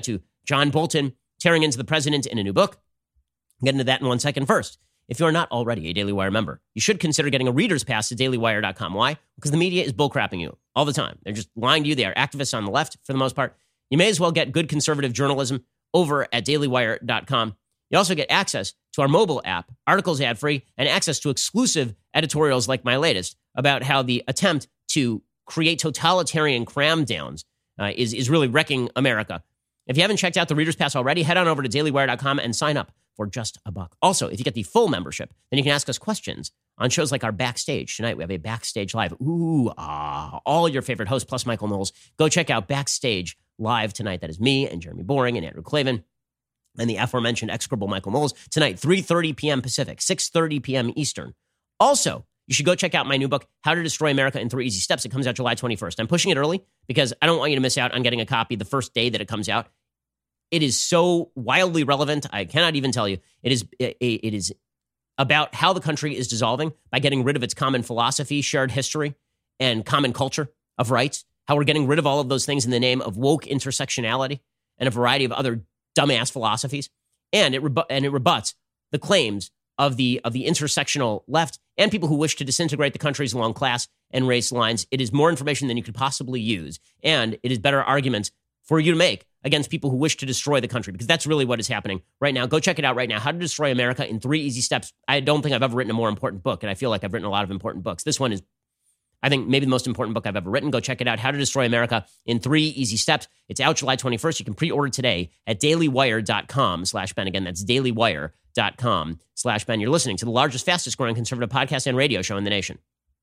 John Bolton tearing into the president in a new book. I'll get into that in one second. First, if you're not already a Daily Wire member, you should consider getting a reader's pass to daily wire dot com. Why? Because the media is bullcrapping you all the time. They're just lying to you. They are activists on the left for the most part. You may as well get good conservative journalism over at daily wire dot com. You also get access to our mobile app, articles ad-free, and access to exclusive editorials like my latest about how the attempt to create totalitarian cram downs uh, is, is really wrecking America. If you haven't checked out the Reader's Pass already, head on over to daily wire dot com and sign up for just a buck. Also, if you get the full membership, then you can ask us questions on shows like our Backstage. Tonight, we have a Backstage Live. Ooh, ah, all your favorite hosts, plus Michael Knowles. Go check out Backstage Live tonight. That is me and Jeremy Boring and Andrew Klavan and the aforementioned execrable Michael Knowles. Tonight, three thirty p.m. Pacific, six thirty p.m. Eastern. Also, you should go check out my new book, How to Destroy America in Three Easy Steps. It comes out July twenty-first. I'm pushing it early because I don't want you to miss out on getting a copy the first day that it comes out. It is so wildly relevant. I cannot even tell you. It is it, it is about how the country is dissolving by getting rid of its common philosophy, shared history, and common culture of rights. How we're getting rid of all of those things in the name of woke intersectionality and a variety of other dumbass philosophies. And it rebu- and it rebuts the claims of the of the intersectional left and people who wish to disintegrate the countries along class and race lines. It is more information than you could possibly use, and it is better arguments for you to make against people who wish to destroy the country, because that's really what is happening right now. Go check it out right now. How to Destroy America in Three Easy Steps. I don't think I've ever written a more important book, and I feel like I've written a lot of important books. This one is, I think, maybe the most important book I've ever written. Go check it out. How to Destroy America in Three Easy Steps. It's out July twenty-first. You can pre-order today at daily wire dot com slash Ben. Again, that's daily wire dot com slash Ben. You're listening to the largest, fastest growing conservative podcast and radio show in the nation.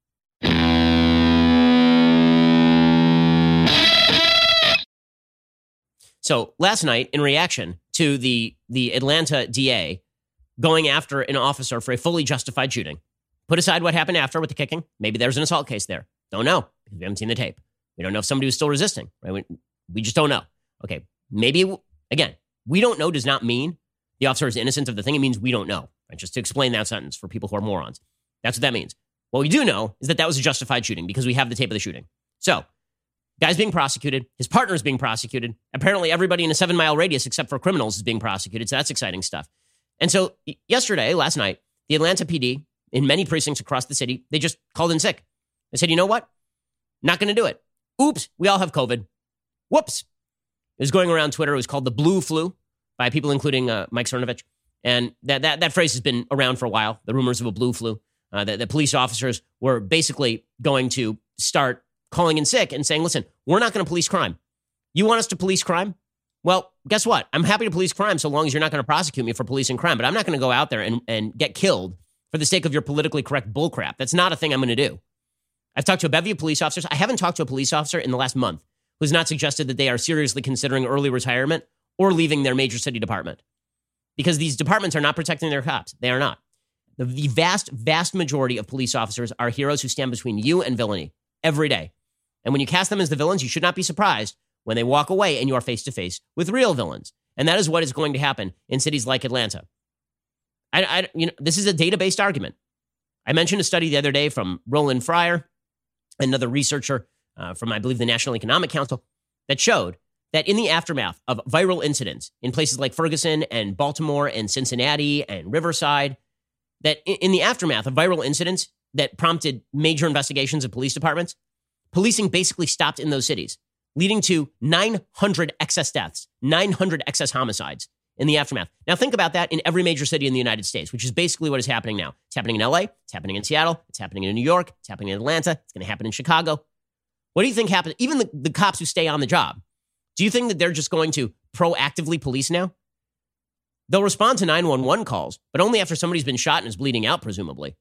So last night, in reaction to the, the Atlanta D A going after an officer for a fully justified shooting, put aside what happened after with the kicking. Maybe there's an assault case there. Don't know, because we haven't seen the tape. We don't know if somebody was still resisting. Right? We, we just don't know. Okay, maybe, again, we don't know does not mean the officer is innocent of the thing. It means we don't know. Right? Just to explain that sentence for people who are morons. That's what that means. What we do know is that that was a justified shooting because we have the tape of the shooting. So, guy's being prosecuted. His partner is being prosecuted. Apparently, everybody in a seven-mile radius except for criminals is being prosecuted. So that's exciting stuff. And so yesterday, last night, the Atlanta P D, in many precincts across the city, they just called in sick. They said, you know what? Not going to do it. Oops, we all have COVID. Whoops. It was going around Twitter. It was called the blue flu by people including uh, Mike Cernovich. And that, that, that phrase has been around for a while, the rumors of a blue flu. Uh, that the police officers were basically going to start calling in sick and saying, listen, we're not going to police crime. You want us to police crime? Well, guess what? I'm happy to police crime so long as you're not going to prosecute me for policing crime, but I'm not going to go out there and, and get killed for the sake of your politically correct bullcrap. That's not a thing I'm going to do. I've talked to a bevy of police officers. I haven't talked to a police officer in the last month who's not suggested that they are seriously considering early retirement or leaving their major city department, because these departments are not protecting their cops. They are not. The, the vast, vast majority of police officers are heroes who stand between you and villainy every day. And when you cast them as the villains, you should not be surprised when they walk away and you are face-to-face with real villains. And that is what is going to happen in cities like Atlanta. I, I, you know, this is a data-based argument. I mentioned a study the other day from Roland Fryer, another researcher uh, from, I believe, the National Economic Council, that showed that in the aftermath of viral incidents in places like Ferguson and Baltimore and Cincinnati and Riverside, that in, in the aftermath of viral incidents that prompted major investigations of police departments, policing basically stopped in those cities, leading to nine hundred excess deaths, nine hundred excess homicides in the aftermath. Now think about that in every major city in the United States, which is basically what is happening now. It's happening in L A, it's happening in Seattle, it's happening in New York, it's happening in Atlanta, it's going to happen in Chicago. What do you think happens? Even the, the cops who stay on the job, do you think that they're just going to proactively police now? They'll respond to nine one one calls, but only after somebody's been shot and is bleeding out, presumably.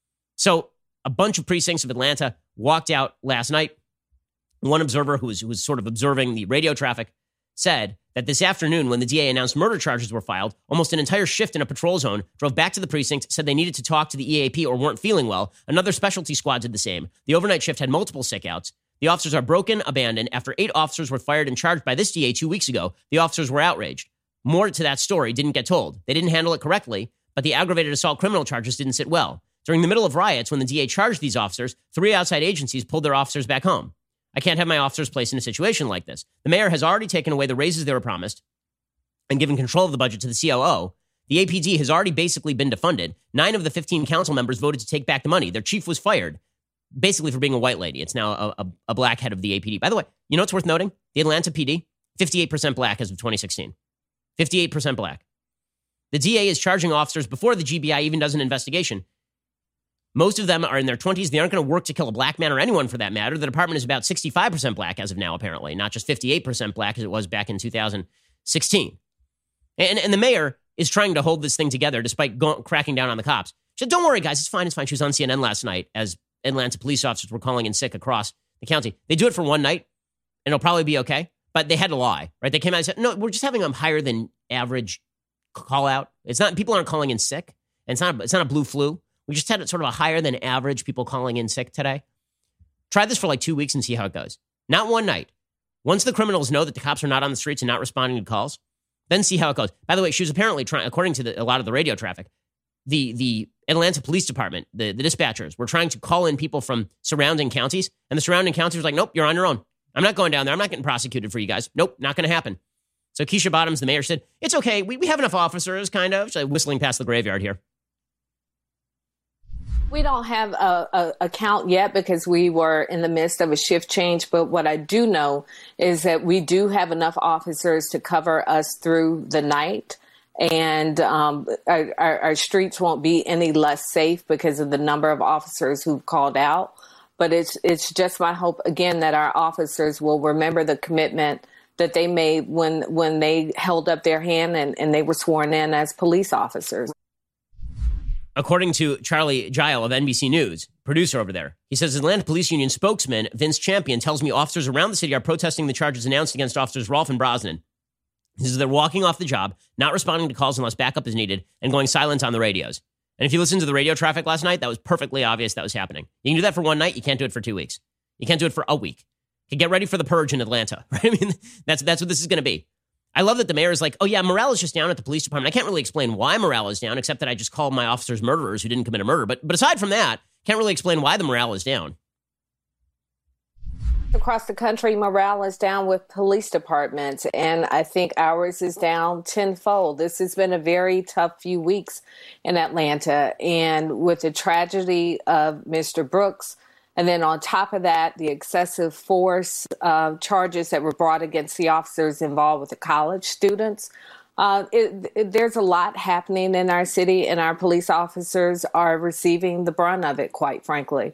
So a bunch of precincts of Atlanta walked out last night. One observer who was, who was sort of observing the radio traffic said that this afternoon, when the D A announced murder charges were filed, almost an entire shift in a patrol zone drove back to the precinct, said they needed to talk to the E A P or weren't feeling well. Another specialty squad did the same. The overnight shift had multiple sick-outs. The officers are broken, abandoned. After eight officers were fired and charged by this D A two weeks ago, the officers were outraged. More to that story didn't get told. They didn't handle it correctly, but the aggravated assault criminal charges didn't sit well. During the middle of riots, when the D A charged these officers, three outside agencies pulled their officers back home. I can't have my officers placed in a situation like this. The mayor has already taken away the raises they were promised. and given control of the budget to the C O O, the A P D has already basically been defunded. Nine of the fifteen council members voted to take back the money. Their chief was fired, basically for being a white lady. It's now a, a, a black head of the A P D. By the way, you know what's worth noting? The Atlanta P D, fifty-eight percent black as of twenty sixteen. fifty-eight percent black. The D A is charging officers before the G B I even does an investigation. Most of them are in their twenties. They aren't going to work to kill a black man or anyone for that matter. The department is about sixty-five percent black as of now, apparently, not just fifty-eight percent black as it was back in two thousand sixteen. And, and the mayor is trying to hold this thing together despite go- cracking down on the cops. She said, don't worry, guys, it's fine, it's fine. She was on C N N last night as Atlanta police officers were calling in sick across the county. They do it for one night, and it'll probably be okay. But they had to lie, right? They came out and said, no, we're just having a higher than average call out. It's not, people aren't calling in sick. And it's not, it's not a blue flu. We just had sort of a higher than average people calling in sick today. Try this for like two weeks and see how it goes. Not one night. Once the criminals know that the cops are not on the streets and not responding to calls, then see how it goes. By the way, she was apparently trying, according to the, a lot of the radio traffic, the, the Atlanta Police Department, the, the dispatchers were trying to call in people from surrounding counties, and the surrounding counties were like, nope, you're on your own. I'm not going down there. I'm not getting prosecuted for you guys. Nope, not going to happen. So Keisha Bottoms, the mayor, said, it's okay. We, we have enough officers, kind of. She's like whistling past the graveyard here. We don't have a, a, a count yet because we were in the midst of a shift change. But what I do know is that we do have enough officers to cover us through the night. And um, our, our, our streets won't be any less safe because of the number of officers who've called out. But it's it's just my hope, again, that our officers will remember the commitment that they made when when they held up their hand and, and they were sworn in as police officers. According to Charlie Gile of N B C News, producer over there, he says Atlanta Police Union spokesman Vince Champion tells me officers around the city are protesting the charges announced against officers Rolfe and Brosnan. He says they're walking off the job, not responding to calls unless backup is needed, and going silent on the radios. And if you listen to the radio traffic last night, that was perfectly obvious that was happening. You can do that for one night. You can't do it for two weeks. You can't do it for a week. You can get ready for the purge in Atlanta, right? I mean, that's that's what this is going to be. I love that the mayor is like, oh yeah, morale is just down at the police department. I can't really explain why morale is down, except that I just called my officers murderers who didn't commit a murder. But but aside from that, can't really explain why the morale is down. Across the country, morale is down with police departments, and I think ours is down tenfold. This has been a very tough few weeks in Atlanta, and with the tragedy of Mister Brooks, and then on top of that, the excessive force uh, charges that were brought against the officers involved with the college students. Uh, it, it, there's a lot happening in our city, and our police officers are receiving the brunt of it, quite frankly.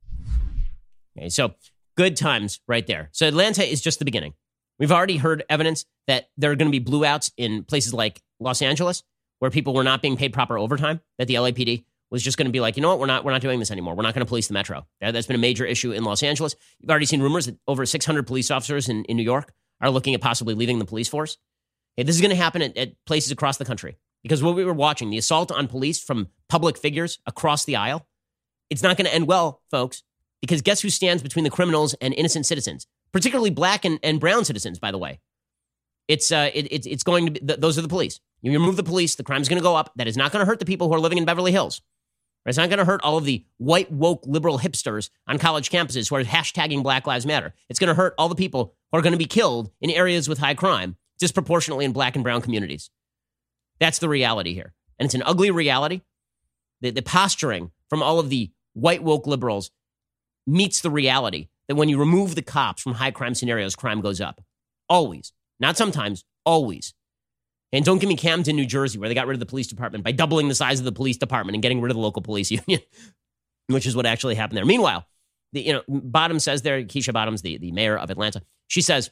Okay, so good times right there. So Atlanta is just the beginning. We've already heard evidence that there are going to be blue outs in places like Los Angeles, where people were not being paid proper overtime, that the L A P D was just going to be like, you know what, we're not we're not doing this anymore. We're not going to police the metro. That, that's been a major issue in Los Angeles. You've already seen rumors that over six hundred police officers in, in New York are looking at possibly leaving the police force. Okay, this is going to happen at, at places across the country. Because what we were watching, the assault on police from public figures across the aisle, it's not going to end well, folks. Because guess who stands between the criminals and innocent citizens? Particularly black and, and brown citizens, by the way. It's uh, it, it, it's going to be, th- those are the police. You remove the police, the crime's going to go up. That is not going to hurt the people who are living in Beverly Hills. It's not going to hurt all of the white, woke, liberal hipsters on college campuses who are hashtagging Black Lives Matter. It's going to hurt all the people who are going to be killed in areas with high crime, disproportionately in black and brown communities. That's the reality here. And it's an ugly reality. The, the posturing from all of the white, woke liberals meets the reality that when you remove the cops from high crime scenarios, crime goes up. Always. Not sometimes. Always. And don't give me Camden, New Jersey, where they got rid of the police department by doubling the size of the police department and getting rid of the local police union, which is what actually happened there. Meanwhile, the, you know, Bottoms says there, Keisha Bottoms, the, the mayor of Atlanta, she says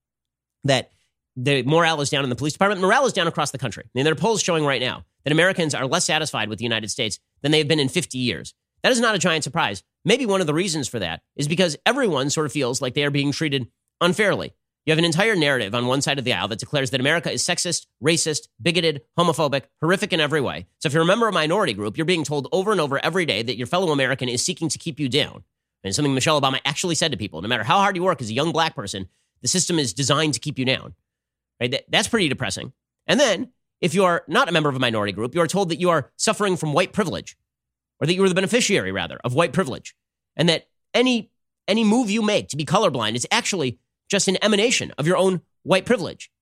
that the morale is down in the police department. Morale is down across the country. I mean, there are polls showing right now that Americans are less satisfied with the United States than they've been in fifty years. That is not a giant surprise. Maybe one of the reasons for that is because everyone sort of feels like they are being treated unfairly. You have an entire narrative on one side of the aisle that declares that America is sexist, racist, bigoted, homophobic, horrific in every way. So if you're a member of a minority group, you're being told over and over every day that your fellow American is seeking to keep you down. And it's something Michelle Obama actually said to people. No matter how hard you work as a young black person, the system is designed to keep you down. Right? That, that's pretty depressing. And then, if you are not a member of a minority group, you are told that you are suffering from white privilege, or that you are the beneficiary, rather, of white privilege, and that any any move you make to be colorblind is actually just an emanation of your own white privilege.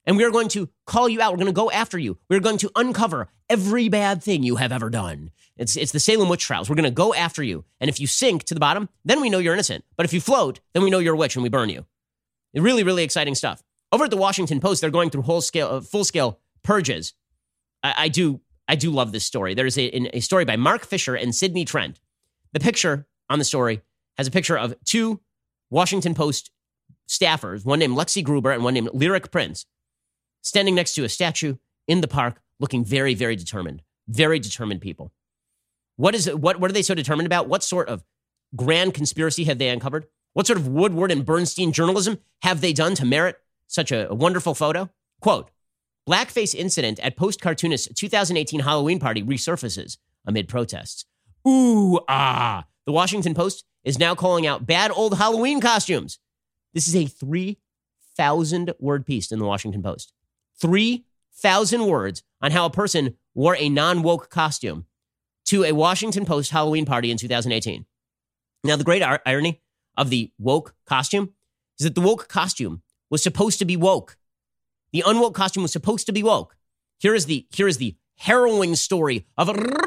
And we are going to call you out. We're going to go after you. We're going to uncover every bad thing you have ever done. It's, it's the Salem witch trials. We're going to go after you. And if you sink to the bottom, then we know you're innocent. But if you float, then we know you're a witch and we burn you. Really, really exciting stuff. Over at the Washington Post, they're going through whole scale, uh, full-scale purges. I, I do I do love this story. There's a, a story by Mark Fisher and Sidney Trent. The picture on the story has a picture of two Washington Post staffers, one named Lexi Gruber and one named Lyric Prince, standing next to a statue in the park, looking very, very determined. Very determined people. What is it, what, what are they so determined about? What sort of grand conspiracy have they uncovered? What sort of Woodward and Bernstein journalism have they done to merit such a, a wonderful photo? Quote, blackface incident at Post cartoonist's two thousand eighteen Halloween party resurfaces amid protests. Ooh, ah. The Washington Post is now calling out bad old Halloween costumes. This is a three thousand word piece in the Washington Post. three thousand words on how a person wore a non-woke costume to a Washington Post Halloween party in two thousand eighteen. Now, the great ir- irony of the woke costume is that the woke costume was supposed to be woke. The unwoke costume was supposed to be woke. Here is the, here is the harrowing story of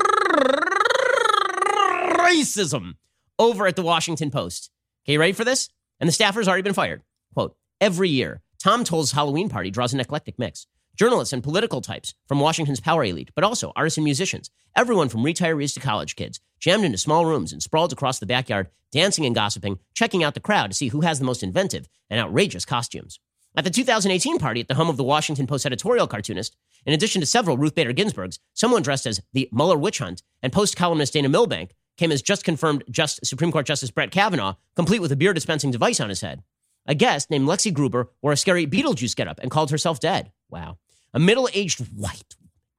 racism over at the Washington Post. Okay, you ready for this? And the staffer's already been fired. Quote, every year, Tom Toll's Halloween party draws an eclectic mix. Journalists and political types from Washington's power elite, but also artists and musicians, everyone from retirees to college kids, jammed into small rooms and sprawled across the backyard, dancing and gossiping, checking out the crowd to see who has the most inventive and outrageous costumes. At the two thousand eighteen party at the home of the Washington Post editorial cartoonist, in addition to several Ruth Bader Ginsburgs, someone dressed as the Mueller witch hunt and Post columnist Dana Milbank came as just confirmed just Supreme Court Justice Brett Kavanaugh, complete with a beer dispensing device on his head. A guest named Lexi Gruber wore a scary Beetlejuice getup and called herself dead. Wow. A middle-aged white,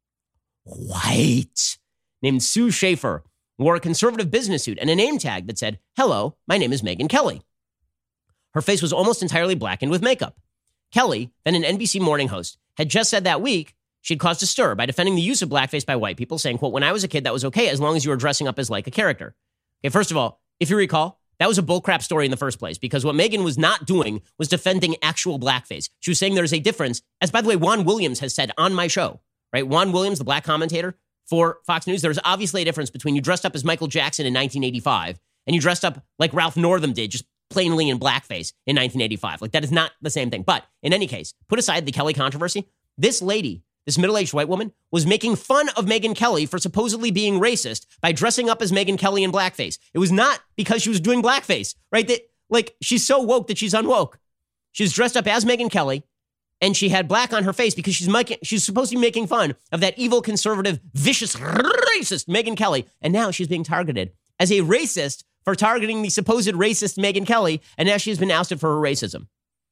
white, named Sue Schaefer wore a conservative business suit and a name tag that said, hello, my name is Megyn Kelly. Her face was almost entirely blackened with makeup. Kelly, then an N B C morning host, had just said that week she'd caused a stir by defending the use of blackface by white people, saying, quote, when I was a kid, that was okay as long as you were dressing up as like a character. Okay, first of all, if you recall, that was a bullcrap story in the first place, because what Megyn was not doing was defending actual blackface. She was saying there's a difference, as by the way, Juan Williams has said on my show, right? Juan Williams, the black commentator for Fox News, there's obviously a difference between you dressed up as Michael Jackson in nineteen eighty-five and you dressed up like Ralph Northam did, just plainly in blackface in nineteen eighty-five. Like, that is not the same thing. But in any case, put aside the Kelly controversy, this lady, this middle-aged white woman, was making fun of Megyn Kelly for supposedly being racist by dressing up as Megyn Kelly in blackface. It was not because she was doing blackface, right? That, like, she's so woke that she's unwoke. She's dressed up as Megyn Kelly, and she had black on her face because she's making, she's supposed to be making fun of that evil, conservative, vicious, racist Megyn Kelly. And now she's being targeted as a racist for targeting the supposed racist Megyn Kelly, and now she's been ousted for her racism.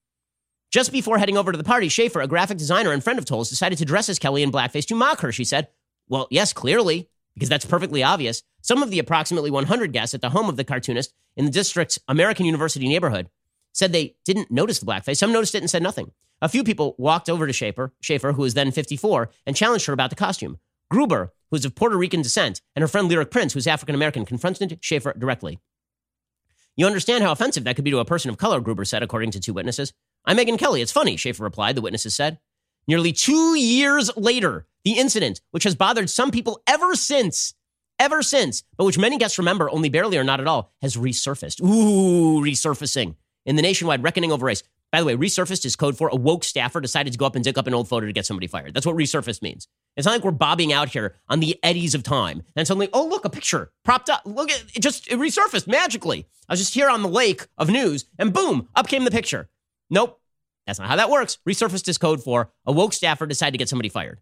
Just before heading over to the party, Schaefer, a graphic designer and friend of Toll's, decided to dress as Kelly in blackface to mock her, she said. Well, yes, clearly, because that's perfectly obvious. Some of the approximately one hundred guests at the home of the cartoonist in the district's American University neighborhood said they didn't notice the blackface. Some noticed it and said nothing. A few people walked over to Schaefer, Schaefer, who was then fifty-four, and challenged her about the costume. Gruber, who is of Puerto Rican descent, and her friend Lyric Prince, who's African-American, confronted Schaefer directly. You understand how offensive that could be to a person of color, Gruber said, according to two witnesses. I'm Megyn Kelly. It's funny, Schaefer replied, the witnesses said. Nearly two years later, the incident, which has bothered some people ever since, ever since, but which many guests remember only barely or not at all, has resurfaced. Ooh, resurfacing in the nationwide reckoning over race. By the way, resurfaced is code for a woke staffer decided to go up and dig up an old photo to get somebody fired. That's what resurfaced means. It's not like we're bobbing out here on the eddies of time and suddenly, oh, look, a picture propped up. Look, at it just it resurfaced magically. I was just here on the lake of news and boom, up came the picture. Nope, that's not how that works. Resurfaced is code for a woke staffer decided to get somebody fired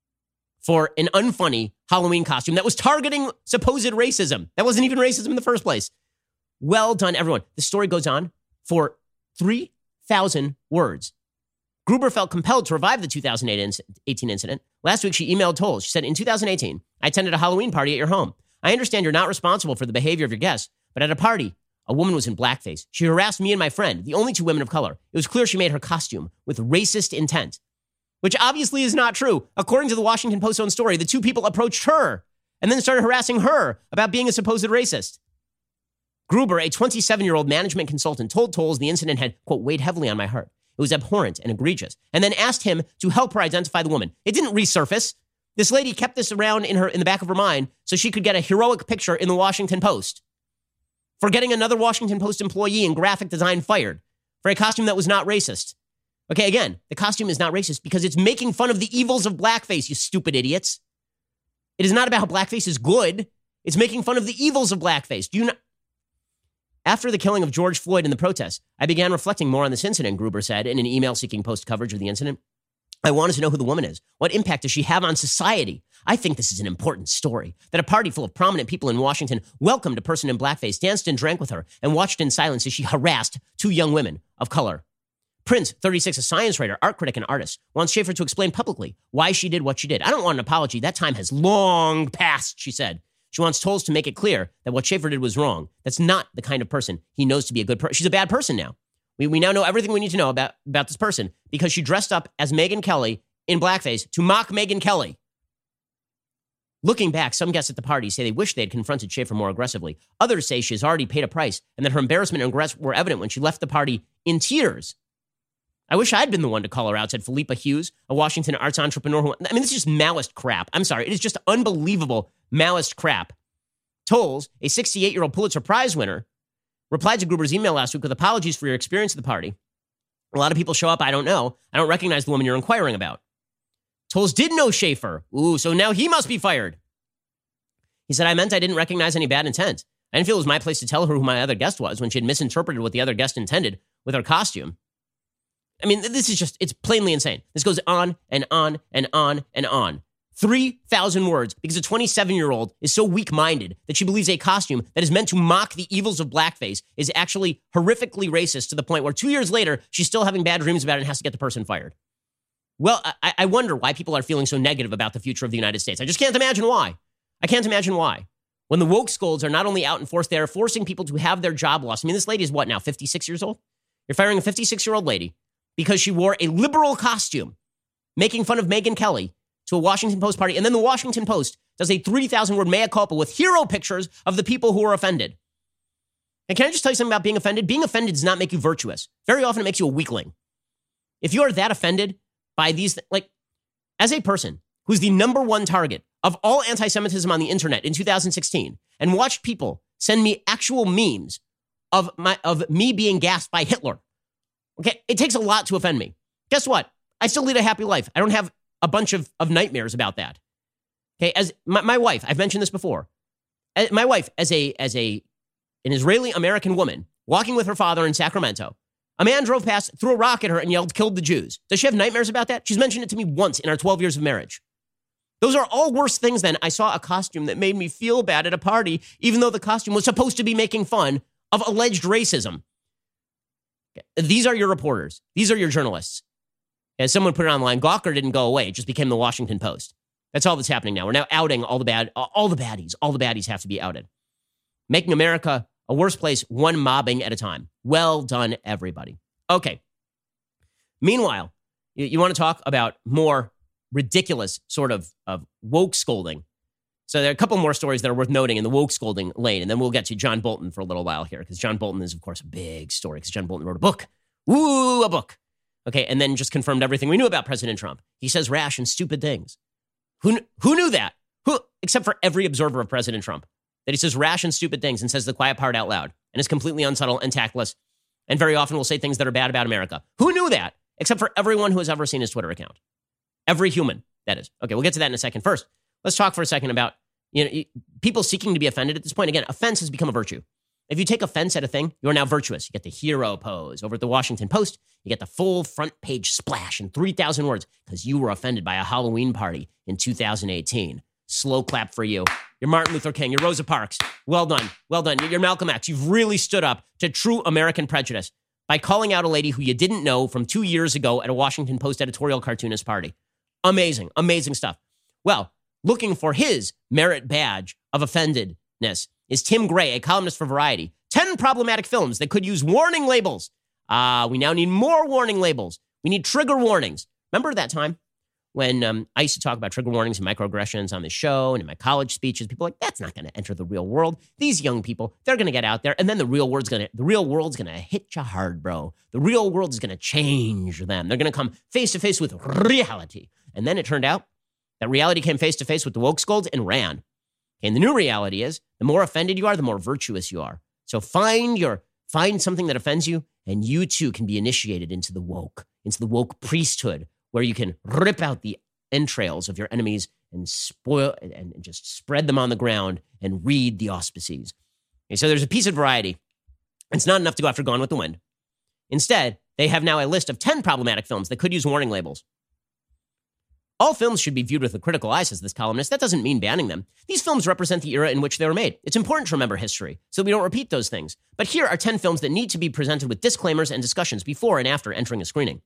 for an unfunny Halloween costume that was targeting supposed racism. That wasn't even racism in the first place. Well done, everyone. The story goes on for three thousand words. Gruber felt compelled to revive the two thousand eighteen incident. Last week, she emailed Toll. She said, in two thousand eighteen, I attended a Halloween party at your home. I understand you're not responsible for the behavior of your guests, but at a party, a woman was in blackface. She harassed me and my friend, the only two women of color. It was clear she made her costume with racist intent, which obviously is not true. According to the Washington Post's own story, the two people approached her and then started harassing her about being a supposed racist. Gruber, a twenty-seven-year-old management consultant, told Tolles the incident had, quote, weighed heavily on my heart. It was abhorrent and egregious. And then asked him to help her identify the woman. It didn't resurface. This lady kept this around in her in the back of her mind so she could get a heroic picture in the Washington Post for getting another Washington Post employee in graphic design fired for a costume that was not racist. Okay, again, the costume is not racist because it's making fun of the evils of blackface, you stupid idiots. It is not about how blackface is good. It's making fun of the evils of blackface. Do you not? After the killing of George Floyd in the protests, I began reflecting more on this incident, Gruber said in an email seeking post-coverage of the incident. I wanted to know who the woman is. What impact does she have on society? I think this is an important story, that a party full of prominent people in Washington welcomed a person in blackface, danced and drank with her, and watched in silence as she harassed two young women of color. Prince, thirty-six, a science writer, art critic, and artist, wants Schaefer to explain publicly why she did what she did. I don't want an apology. That time has long passed, she said. She wants Tolles to make it clear that what Schaefer did was wrong. That's not the kind of person he knows to be a good person. She's a bad person now. We, we now know everything we need to know about, about this person because she dressed up as Megyn Kelly in blackface to mock Megyn Kelly. Looking back, some guests at the party say they wish they had confronted Schaefer more aggressively. Others say she has already paid a price and that her embarrassment and regret were evident when she left the party in tears. I wish I'd been the one to call her out, said Philippa Hughes, a Washington arts entrepreneur. Who, I mean, this is just Maoist crap. I'm sorry. It is just unbelievable Maoist crap. Tolles, a sixty-eight-year-old Pulitzer Prize winner, replied to Gruber's email last week with apologies for your experience at the party. A lot of people show up. I don't know. I don't recognize the woman you're inquiring about. Tolles did know Schaefer. Ooh, so now he must be fired. He said, I meant I didn't recognize any bad intent. I didn't feel it was my place to tell her who my other guest was when she had misinterpreted what the other guest intended with her costume. I mean, this is just, it's plainly insane. This goes on and on and on and on. three thousand words because a twenty-seven-year-old is so weak-minded that she believes a costume that is meant to mock the evils of blackface is actually horrifically racist to the point where two years later, she's still having bad dreams about it and has to get the person fired. Well, I, I wonder why people are feeling so negative about the future of the United States. I just can't imagine why. I can't imagine why. When the woke scolds are not only out in force, they are forcing people to have their job lost. I mean, this lady is what now, fifty-six years old? You're firing a fifty-six-year-old lady because she wore a liberal costume, making fun of Megyn Kelly to a Washington Post party. And then the Washington Post does a three thousand word mea culpa with hero pictures of the people who are offended. And can I just tell you something about being offended? Being offended does not make you virtuous. Very often it makes you a weakling. If you are that offended by these, like, as a person who's the number one target of all anti-Semitism on the internet in two thousand sixteen and watched people send me actual memes of my of me being gassed by Hitler, okay, it takes a lot to offend me. Guess what? I still lead a happy life. I don't have a bunch of, of nightmares about that. Okay, as my, my wife, I've mentioned this before. As, my wife, as a as a an Israeli American woman walking with her father in Sacramento, a man drove past, threw a rock at her, and yelled, "Killed the Jews." Does she have nightmares about that? She's mentioned it to me once in our twelve years of marriage. Those are all worse things than I saw a costume that made me feel bad at a party, even though the costume was supposed to be making fun of alleged racism. These are your reporters. These are your journalists. As someone put it online, Gawker didn't go away. It just became the Washington Post. That's all that's happening now. We're now outing all the bad, all the baddies. All the baddies have to be outed. Making America a worse place, one mobbing at a time. Well done, everybody. Okay. Meanwhile, you, you want to talk about more ridiculous sort of, of woke scolding. So there are a couple more stories that are worth noting in the woke scolding lane, and then we'll get to John Bolton for a little while here, because John Bolton is, of course, a big story, because John Bolton wrote a book. Ooh, a book. Okay, and then just confirmed everything we knew about President Trump. He says rash and stupid things. Who, who knew that? Who, except for every observer of President Trump, that he says rash and stupid things and says the quiet part out loud, and is completely unsubtle and tactless, and very often will say things that are bad about America. Who knew that? Except for everyone who has ever seen his Twitter account. Every human, that is. Okay, we'll get to that in a second. First, let's talk for a second about, you know, people seeking to be offended at this point. Again, offense has become a virtue. If you take offense at a thing, you are now virtuous. You get the hero pose. Over at the Washington Post, you get the full front page splash in three thousand words because you were offended by a Halloween party in two thousand eighteen. Slow clap for you. You're Martin Luther King. You're Rosa Parks. Well done. Well done. You're Malcolm X. You've really stood up to true American prejudice by calling out a lady who you didn't know from two years ago at a Washington Post editorial cartoonist party. Amazing. Amazing stuff. Well, looking for his merit badge of offendedness is Tim Gray, a columnist for Variety. ten problematic films that could use warning labels. Ah, uh, we now need more warning labels. We need trigger warnings. Remember that time when um, I used to talk about trigger warnings and microaggressions on the show and in my college speeches, people were like, that's not going to enter the real world. These young people, they're going to get out there, and then the real world's going to the real world's going to hit you hard, bro. The real world is going to change them. They're going to come face to face with reality. And then it turned out that reality came face to face with the woke scolds and ran. And the new reality is, the more offended you are, the more virtuous you are. So find your find something that offends you, and you too can be initiated into the woke, into the woke priesthood, where you can rip out the entrails of your enemies and spoil and, and just spread them on the ground and read the auspices. Okay, so there's a piece of variety. It's not enough to go after Gone with the Wind. Instead, they have now a list of ten problematic films that could use warning labels. All films should be viewed with a critical eye, says this columnist. That doesn't mean banning them. These films represent the era in which they were made. It's important to remember history so we don't repeat those things. But here are ten films that need to be presented with disclaimers and discussions before and after entering a screening.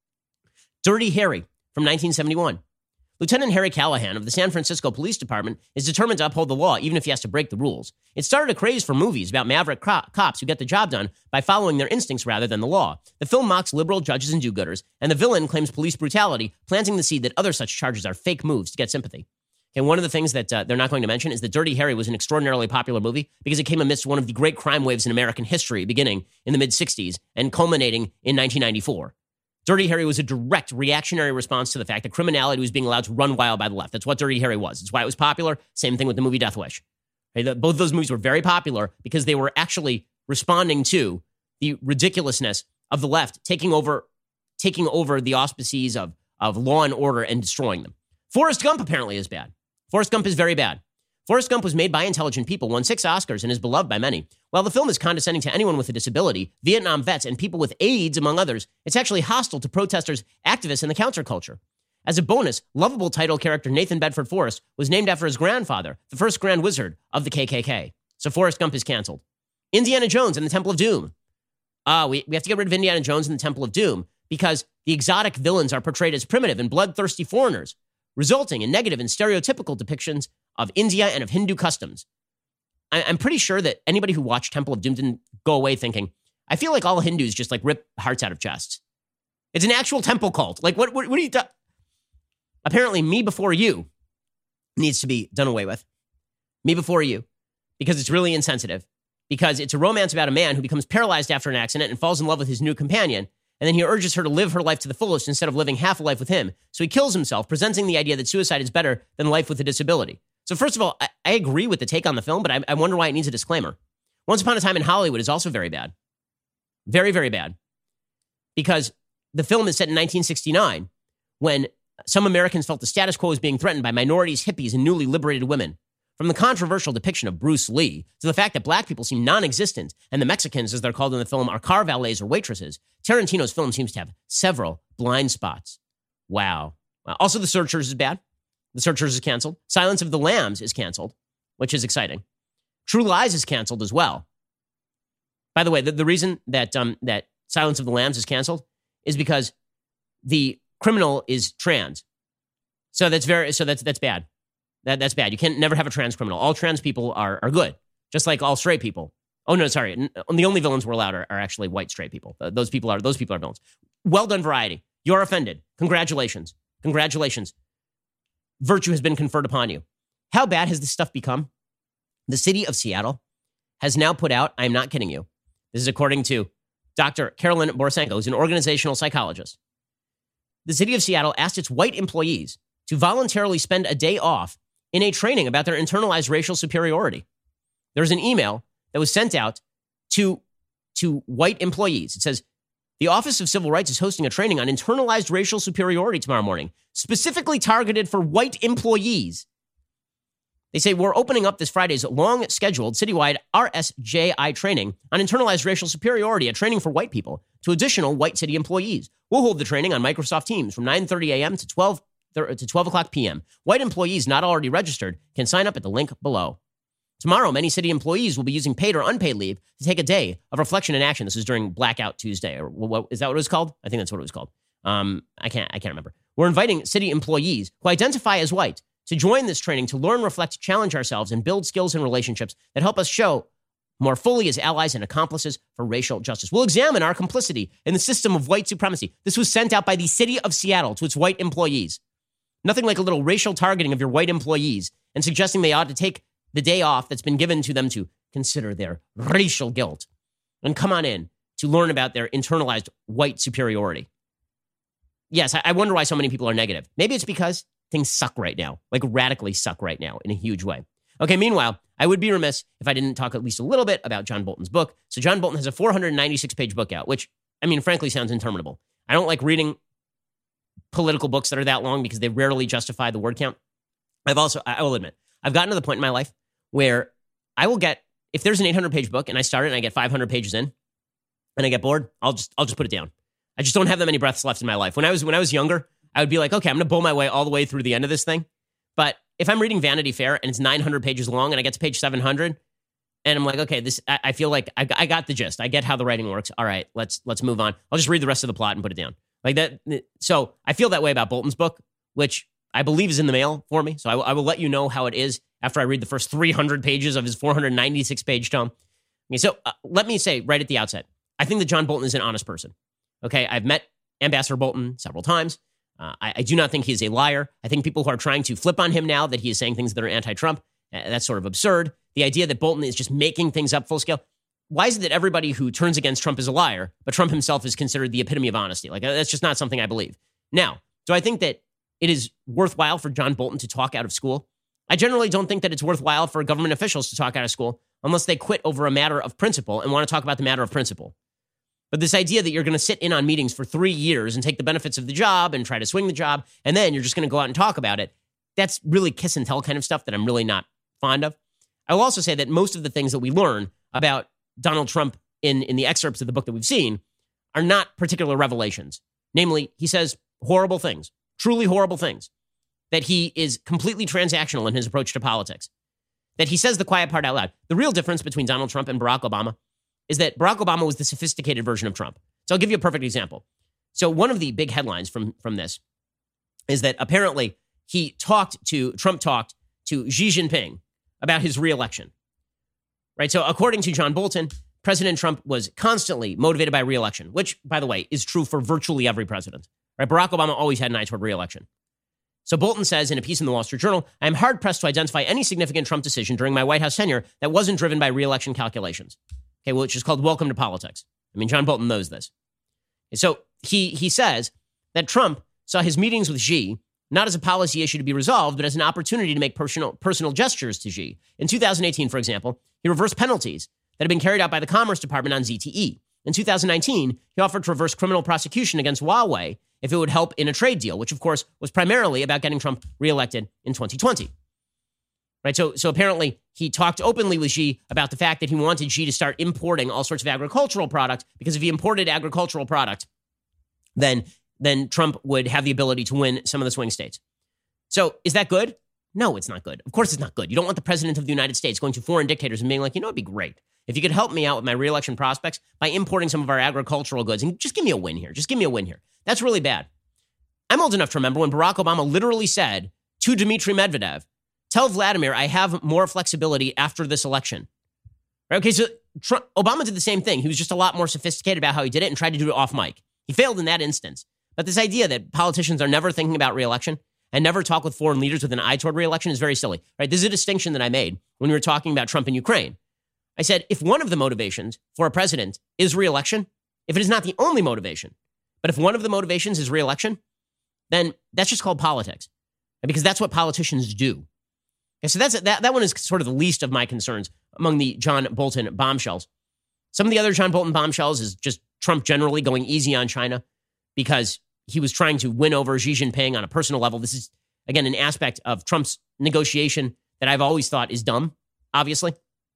Dirty Harry from nineteen seventy-one. Lieutenant Harry Callahan of the San Francisco Police Department is determined to uphold the law even if he has to break the rules. It started a craze for movies about maverick cro- cops who get the job done by following their instincts rather than the law. The film mocks liberal judges and do-gooders, and the villain claims police brutality, planting the seed that other such charges are fake moves to get sympathy. And one of the things that uh, they're not going to mention is that Dirty Harry was an extraordinarily popular movie because it came amidst one of the great crime waves in American history, beginning in the mid-sixties and culminating in nineteen ninety-four. Dirty Harry was a direct reactionary response to the fact that criminality was being allowed to run wild by the left. That's what Dirty Harry was. It's why it was popular. Same thing with the movie Death Wish. Okay, the, both of those movies were very popular because they were actually responding to the ridiculousness of the left taking over, taking over the auspices of, of law and order and destroying them. Forrest Gump apparently is bad. Forrest Gump is very bad. Forrest Gump was made by intelligent people, won six Oscars, and is beloved by many. While the film is condescending to anyone with a disability, Vietnam vets, and people with AIDS, among others, it's actually hostile to protesters, activists, and the counterculture. As a bonus, lovable title character Nathan Bedford Forrest was named after his grandfather, the first Grand Wizard of the K K K. So Forrest Gump is canceled. Indiana Jones and the Temple of Doom. Uh, we, we have to get rid of Indiana Jones and the Temple of Doom because the exotic villains are portrayed as primitive and bloodthirsty foreigners, resulting in negative and stereotypical depictions of India and of Hindu customs. I, I'm pretty sure that anybody who watched Temple of Doom didn't go away thinking, I feel like all Hindus just like rip hearts out of chests. It's an actual temple cult. Like, what, what, what are you... Do- Apparently, Me Before You needs to be done away with. Me Before You. Because it's really insensitive. Because it's a romance about a man who becomes paralyzed after an accident and falls in love with his new companion. And then he urges her to live her life to the fullest instead of living half a life with him. So he kills himself, presenting the idea that suicide is better than life with a disability. So first of all, I, I agree with the take on the film, but I, I wonder why it needs a disclaimer. Once Upon a Time in Hollywood is also very bad. Very, very bad. Because the film is set in nineteen sixty-nine, when some Americans felt the status quo was being threatened by minorities, hippies, and newly liberated women. From the controversial depiction of Bruce Lee to the fact that black people seem non-existent and the Mexicans, as they're called in the film, are car valets or waitresses, Tarantino's film seems to have several blind spots. Wow. Also, The Searchers is bad. The Searchers is canceled. Silence of the Lambs is canceled, which is exciting. True Lies is canceled as well. By the way, the, the reason that um, that Silence of the Lambs is canceled is because the criminal is trans. So that's very so that's that's bad. That, that's bad. You can never have a trans criminal. All trans people are are good, just like all straight people. Oh, no, sorry. The only villains we're allowed are, are actually white straight people. Uh, those people are those people are villains. Well done, Variety. You're offended. Congratulations. Congratulations. Virtue has been conferred upon you. How bad has this stuff become? The city of Seattle has now put out, I'm not kidding you, this is according to Doctor Carolyn Borisenko, who's an organizational psychologist. The city of Seattle asked its white employees to voluntarily spend a day off in a training about their internalized racial superiority. There's an email that was sent out to, to white employees. It says, the Office of Civil Rights is hosting a training on internalized racial superiority tomorrow morning, specifically targeted for white employees. They say, we're opening up this Friday's long-scheduled citywide R S J I training on internalized racial superiority, a training for white people, to additional white city employees. We'll hold the training on Microsoft Teams from nine thirty a.m. to twelve to twelve o'clock p.m. White employees not already registered can sign up at the link below. Tomorrow, many city employees will be using paid or unpaid leave to take a day of reflection and action. This is during Blackout Tuesday, or what, is that what it was called? I think that's what it was called. Um, I can't, I can't remember. We're inviting city employees who identify as white to join this training to learn, reflect, challenge ourselves, and build skills and relationships that help us show more fully as allies and accomplices for racial justice. We'll examine our complicity in the system of white supremacy. This was sent out by the city of Seattle to its white employees. Nothing like a little racial targeting of your white employees and suggesting they ought to take the day off that's been given to them to consider their racial guilt and come on in to learn about their internalized white superiority. Yes, I wonder why so many people are negative. Maybe it's because things suck right now, like radically suck right now in a huge way. Okay, meanwhile, I would be remiss if I didn't talk at least a little bit about John Bolton's book. So John Bolton has a four hundred ninety-six page book out, which, I mean, frankly, sounds interminable. I don't like reading political books that are that long because they rarely justify the word count. I've also, I will admit, I've gotten to the point in my life where I will get, if there's an eight hundred page book and I start it and I get five hundred pages in and I get bored, I'll just, I'll just put it down. I just don't have that many breaths left in my life. When I was, when I was younger, I would be like, okay, I'm going to bowl my way all the way through the end of this thing. But if I'm reading Vanity Fair and it's nine hundred pages long and I get to page seven hundred and I'm like, okay, this, I, I feel like I, I got the gist. I get how the writing works. All right, let's, let's move on. I'll just read the rest of the plot and put it down like that. So I feel that way about Bolton's book, which I believe is in the mail for me. So I, w- I will let you know how it is after I read the first three hundred pages of his four hundred ninety-six page tome. Okay, so uh, let me say right at the outset, I think that John Bolton is an honest person. Okay, I've met Ambassador Bolton several times. Uh, I, I do not think he's a liar. I think people who are trying to flip on him now that he is saying things that are anti-Trump, uh, that's sort of absurd. The idea that Bolton is just making things up full scale. Why is it that everybody who turns against Trump is a liar, but Trump himself is considered the epitome of honesty? Like, that's just not something I believe. Now, do I think that it is worthwhile for John Bolton to talk out of school? I generally don't think that it's worthwhile for government officials to talk out of school unless they quit over a matter of principle and want to talk about the matter of principle. But this idea that you're going to sit in on meetings for three years and take the benefits of the job and try to swing the job, and then you're just going to go out and talk about it, that's really kiss and tell kind of stuff that I'm really not fond of. I will also say that most of the things that we learn about Donald Trump in, in the excerpts of the book that we've seen are not particular revelations. Namely, he says horrible things, truly horrible things, that he is completely transactional in his approach to politics, that he says the quiet part out loud. The real difference between Donald Trump and Barack Obama is that Barack Obama was the sophisticated version of Trump. So I'll give you a perfect example. So one of the big headlines from, from this is that apparently he talked to, Trump talked to Xi Jinping about his reelection, right? So according to John Bolton, President Trump was constantly motivated by reelection, which, by the way, is true for virtually every president, right? Barack Obama always had an eye toward reelection. So Bolton says in a piece in the Wall Street Journal, I am hard-pressed to identify any significant Trump decision during my White House tenure that wasn't driven by reelection calculations. Okay, well, which is called Welcome to Politics. I mean, John Bolton knows this. So he he says that Trump saw his meetings with Xi not as a policy issue to be resolved, but as an opportunity to make personal personal gestures to Xi. In two thousand eighteen, for example, he reversed penalties that had been carried out by the Commerce Department on Z T E. In two thousand nineteen, he offered to reverse criminal prosecution against Huawei if it would help in a trade deal, which, of course, was primarily about getting Trump reelected in twenty twenty. Right, so, so apparently he talked openly with Xi about the fact that he wanted Xi to start importing all sorts of agricultural products, because if he imported agricultural product, then, then Trump would have the ability to win some of the swing states. So is that good? No, it's not good. Of course it's not good. You don't want the president of the United States going to foreign dictators and being like, you know, it'd be great if you could help me out with my reelection prospects by importing some of our agricultural goods and just give me a win here. Just give me a win here. That's really bad. I'm old enough to remember when Barack Obama literally said to Dmitry Medvedev, tell Vladimir I have more flexibility after this election. Right? Okay, so Trump, Obama did the same thing. He was just a lot more sophisticated about how he did it and tried to do it off mic. He failed in that instance. But this idea that politicians are never thinking about reelection and never talk with foreign leaders with an eye toward reelection is very silly. Right? This is a distinction that I made when we were talking about Trump and Ukraine. I said, if one of the motivations for a president is reelection, if it is not the only motivation, but if one of the motivations is reelection, then that's just called politics. Because that's what politicians do. Okay, so that's that, that one is sort of the least of my concerns among the John Bolton bombshells. Some of the other John Bolton bombshells is just Trump generally going easy on China because he was trying to win over Xi Jinping on a personal level. This is, again, an aspect of Trump's negotiation that I've always thought is dumb, obviously.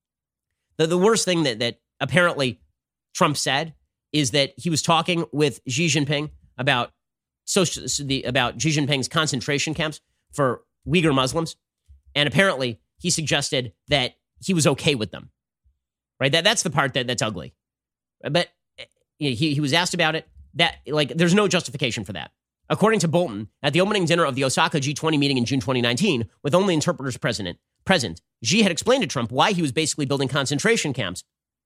The, the worst thing that, that apparently Trump said is that he was talking with Xi Jinping about, social, the, about Xi Jinping's concentration camps for Uyghur Muslims. And apparently he suggested that he was okay with them, right? That that's the part that that's ugly. But he, he was asked about it. That, like, there's no justification for that. According to Bolton, at the opening dinner of the Osaka G twenty meeting in June twenty nineteen, with only interpreters present, present, Xi had explained to Trump why he was basically building concentration camps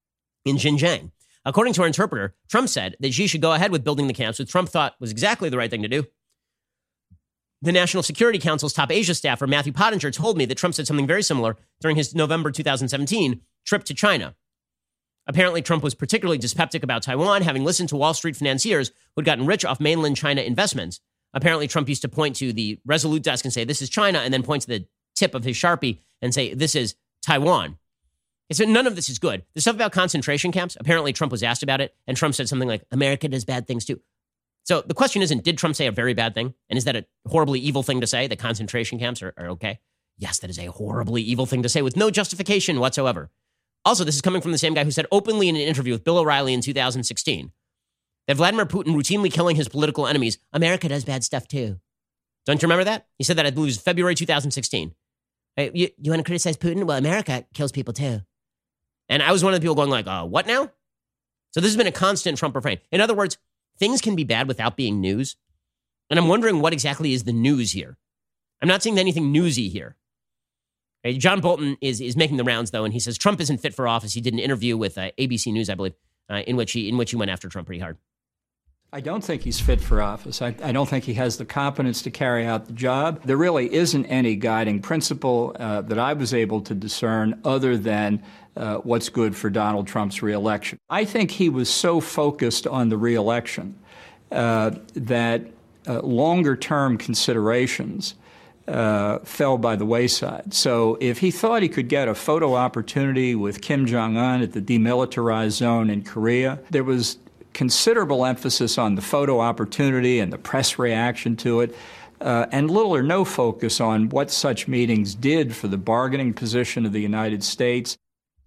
in Xinjiang. According to our interpreter, Trump said that Xi should go ahead with building the camps, which Trump thought was exactly the right thing to do. the National Security Council's top Asia staffer, Matthew Pottinger, told me that Trump said something very similar during his November two thousand seventeen trip to China. Apparently, Trump was particularly dyspeptic about Taiwan, having listened to Wall Street financiers who had gotten rich off mainland China investments. Apparently, Trump used to point to the Resolute desk and say, this is China, and then point to the tip of his Sharpie and say, this is Taiwan. And so none of this is good. The stuff about concentration camps, apparently Trump was asked about it, and Trump said something like, America does bad things too. So the question isn't, did Trump say a very bad thing? And is that a horribly evil thing to say, that concentration camps are, are okay? Yes, that is a horribly evil thing to say with no justification whatsoever. Also, this is coming from the same guy who said openly in an interview with Bill O'Reilly in two thousand sixteen that Vladimir Putin routinely killing his political enemies, America does bad stuff too. Don't you remember that? He said that, I believe, it was February two thousand sixteen. Hey, you, you want to criticize Putin? Well, America kills people too. And I was one of the people going like, uh, what now? So this has been a constant Trump refrain. In other words, things can be bad without being news. And I'm wondering what exactly is the news here. I'm not seeing anything newsy here. Okay, John Bolton is, is making the rounds, though, and he says Trump isn't fit for office. He did an interview with uh, A B C News, I believe, uh, in which he in which he went after Trump pretty hard. I don't think he's fit for office. I, I don't think he has the competence to carry out the job. There really isn't any guiding principle uh, that I was able to discern other than uh, what's good for Donald Trump's reelection. I think he was so focused on the reelection uh, that uh, longer-term considerations uh, fell by the wayside. So if he thought he could get a photo opportunity with Kim Jong-un at the demilitarized zone in Korea, there was considerable emphasis on the photo opportunity and the press reaction to it, uh, and little or no focus on what such meetings did for the bargaining position of the United States.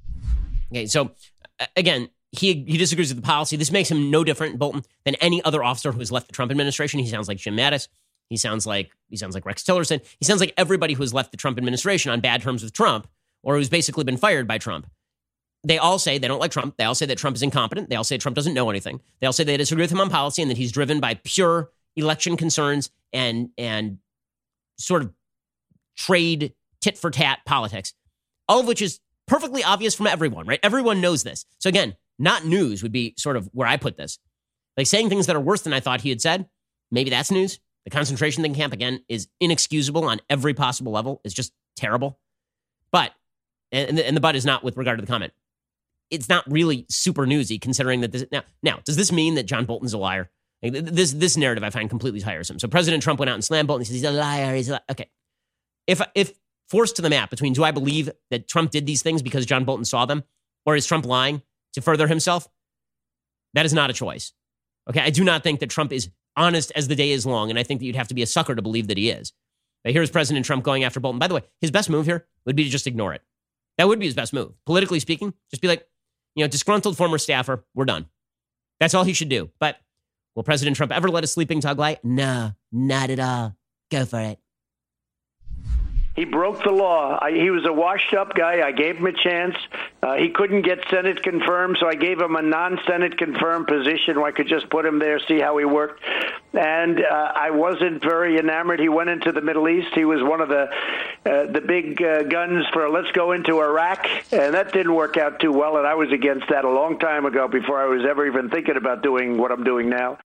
Okay, so again, he he disagrees with the policy. This makes him no different, Bolton, than any other officer who has left the Trump administration. He sounds like Jim Mattis. He sounds like he sounds like Rex Tillerson. He sounds like everybody who has left the Trump administration on bad terms with Trump, or who's basically been fired by Trump. They all say they don't like Trump. They all say that Trump is incompetent. They all say Trump doesn't know anything. They all say they disagree with him on policy and that he's driven by pure election concerns and and sort of trade tit-for-tat politics, all of which is perfectly obvious from everyone, right? Everyone knows this. So again, not news would be sort of where I put this. Like saying things that are worse than I thought he had said, maybe that's news. The concentration camp, again, is inexcusable on every possible level. It's just terrible. But, and the, and the but is not with regard to the comment, it's not really super newsy considering that this, now, now, does this mean that John Bolton's a liar? Like, this this narrative I find completely tiresome. So President Trump went out and slammed Bolton. He says he's a liar. He's a liar. Okay. If, if forced to the map between do I believe that Trump did these things because John Bolton saw them, or is Trump lying to further himself? That is not a choice. Okay. I do not think that Trump is honest as the day is long. And I think that you'd have to be a sucker to believe that he is. Now, here's President Trump going after Bolton. By the way, his best move here would be to just ignore it. That would be his best move. Politically speaking, just be like, you know, disgruntled former staffer, we're done. That's all he should do. But will President Trump ever let a sleeping dog lie? No, not at all. Go for it. He broke the law. I, he was a washed-up guy. I gave him a chance. Uh, he couldn't get Senate confirmed, so I gave him a non-Senate confirmed position where I could just put him there, see how he worked. And uh, I wasn't very enamored. He went into the Middle East. He was one of the uh, the big uh, guns for let's go into Iraq, and that didn't work out too well. And I was against that a long time ago before I was ever even thinking about doing what I'm doing now.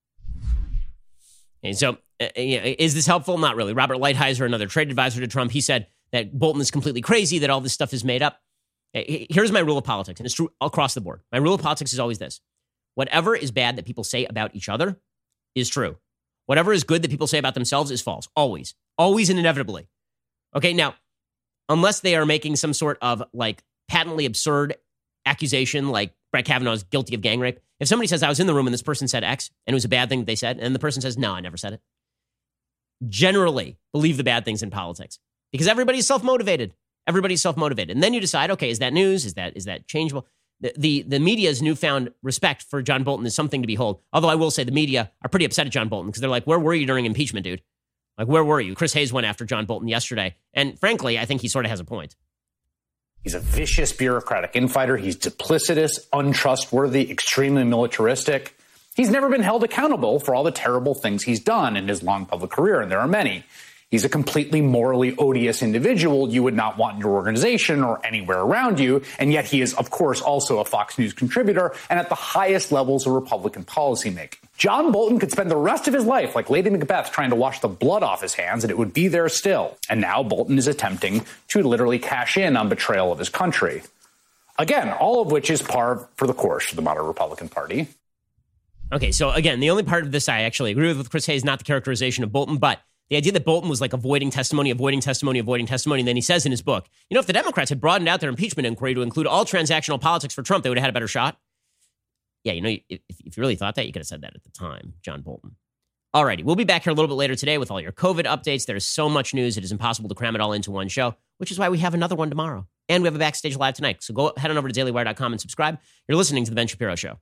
And so, uh, is this helpful? Not really. Robert Lighthizer, another trade advisor to Trump, he said that Bolton is completely crazy, that all this stuff is made up. Here's my rule of politics, and it's true across the board. My rule of politics is always this. Whatever is bad that people say about each other is true. Whatever is good that people say about themselves is false. Always. Always and inevitably. Okay, now, unless they are making some sort of, like, patently absurd accusation, like Brett Kavanaugh is guilty of gang rape. If somebody says, I was in the room and this person said X, and it was a bad thing that they said, and the person says, no, I never said it. Generally, believe the bad things in politics. Because everybody's self-motivated. Everybody's self-motivated. And then you decide, okay, is that news? Is that is that changeable? The, the, the media's newfound respect for John Bolton is something to behold. Although I will say the media are pretty upset at John Bolton because they're like, where were you during impeachment, dude? Like, where were you? Chris Hayes went after John Bolton yesterday. And frankly, I think he sort of has a point. He's a vicious bureaucratic infighter. He's duplicitous, untrustworthy, extremely militaristic. He's never been held accountable for all the terrible things he's done in his long public career, and there are many. He's a completely morally odious individual you would not want in your organization or anywhere around you. And yet he is, of course, also a Fox News contributor and at the highest levels of Republican policymaking. John Bolton could spend the rest of his life like Lady Macbeth trying to wash the blood off his hands, and it would be there still. And now Bolton is attempting to literally cash in on betrayal of his country. Again, all of which is par for the course for the modern Republican Party. Okay, so again, the only part of this I actually agree with with Chris Hayes, not the characterization of Bolton, but the idea that Bolton was like avoiding testimony, avoiding testimony, avoiding testimony. And then he says in his book, you know, if the Democrats had broadened out their impeachment inquiry to include all transactional politics for Trump, they would have had a better shot. Yeah, you know, if, if you really thought that, you could have said that at the time, John Bolton. All righty, we'll be back here a little bit later today with all your COVID updates. There's so much news, it is impossible to cram it all into one show, which is why we have another one tomorrow. And we have a Backstage Live tonight. So go head on over to daily wire dot com and subscribe. You're listening to The Ben Shapiro Show.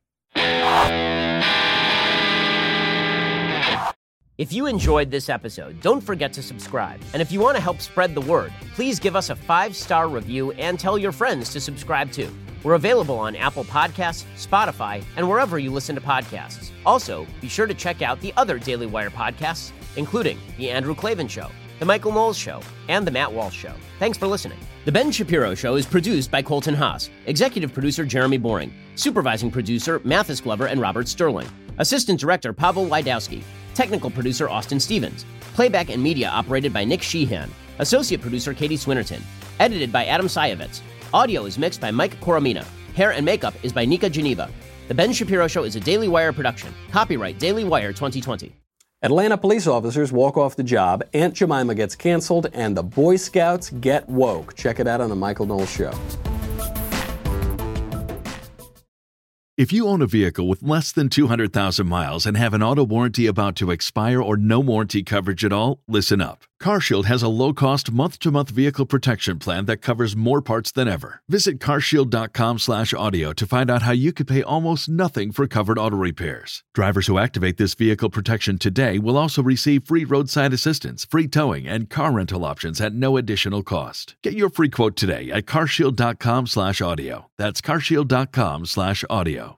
If you enjoyed this episode, don't forget to subscribe. And if you want to help spread the word, please give us a five-star review and tell your friends to subscribe too. We're available on Apple Podcasts, Spotify, and wherever you listen to podcasts. Also, be sure to check out the other Daily Wire podcasts, including The Andrew Klavan Show, The Michael Knowles Show, and The Matt Walsh Show. Thanks for listening. The Ben Shapiro Show is produced by Colton Haas, executive producer Jeremy Boring, supervising producer Mathis Glover and Robert Sterling, assistant director Pavel Wydowski, technical producer Austin Stevens, playback and media operated by Nick Sheehan, associate producer Katie Swinnerton, edited by Adam Sayevitz. Audio is mixed by Mike Coromina. Hair and makeup is by Nika Geneva. The Ben Shapiro Show is a Daily Wire production. Copyright Daily Wire twenty twenty. Atlanta police officers walk off the job, Aunt Jemima gets canceled, and the Boy Scouts get woke. Check it out on The Michael Knowles Show. If you own a vehicle with less than two hundred thousand miles and have an auto warranty about to expire or no warranty coverage at all, listen up. CarShield has a low-cost month-to-month vehicle protection plan that covers more parts than ever. Visit carshield.com slash audio to find out how you could pay almost nothing for covered auto repairs. Drivers who activate this vehicle protection today will also receive free roadside assistance, free towing, and car rental options at no additional cost. Get your free quote today at carshield.com slash audio. That's carshield.com slash audio.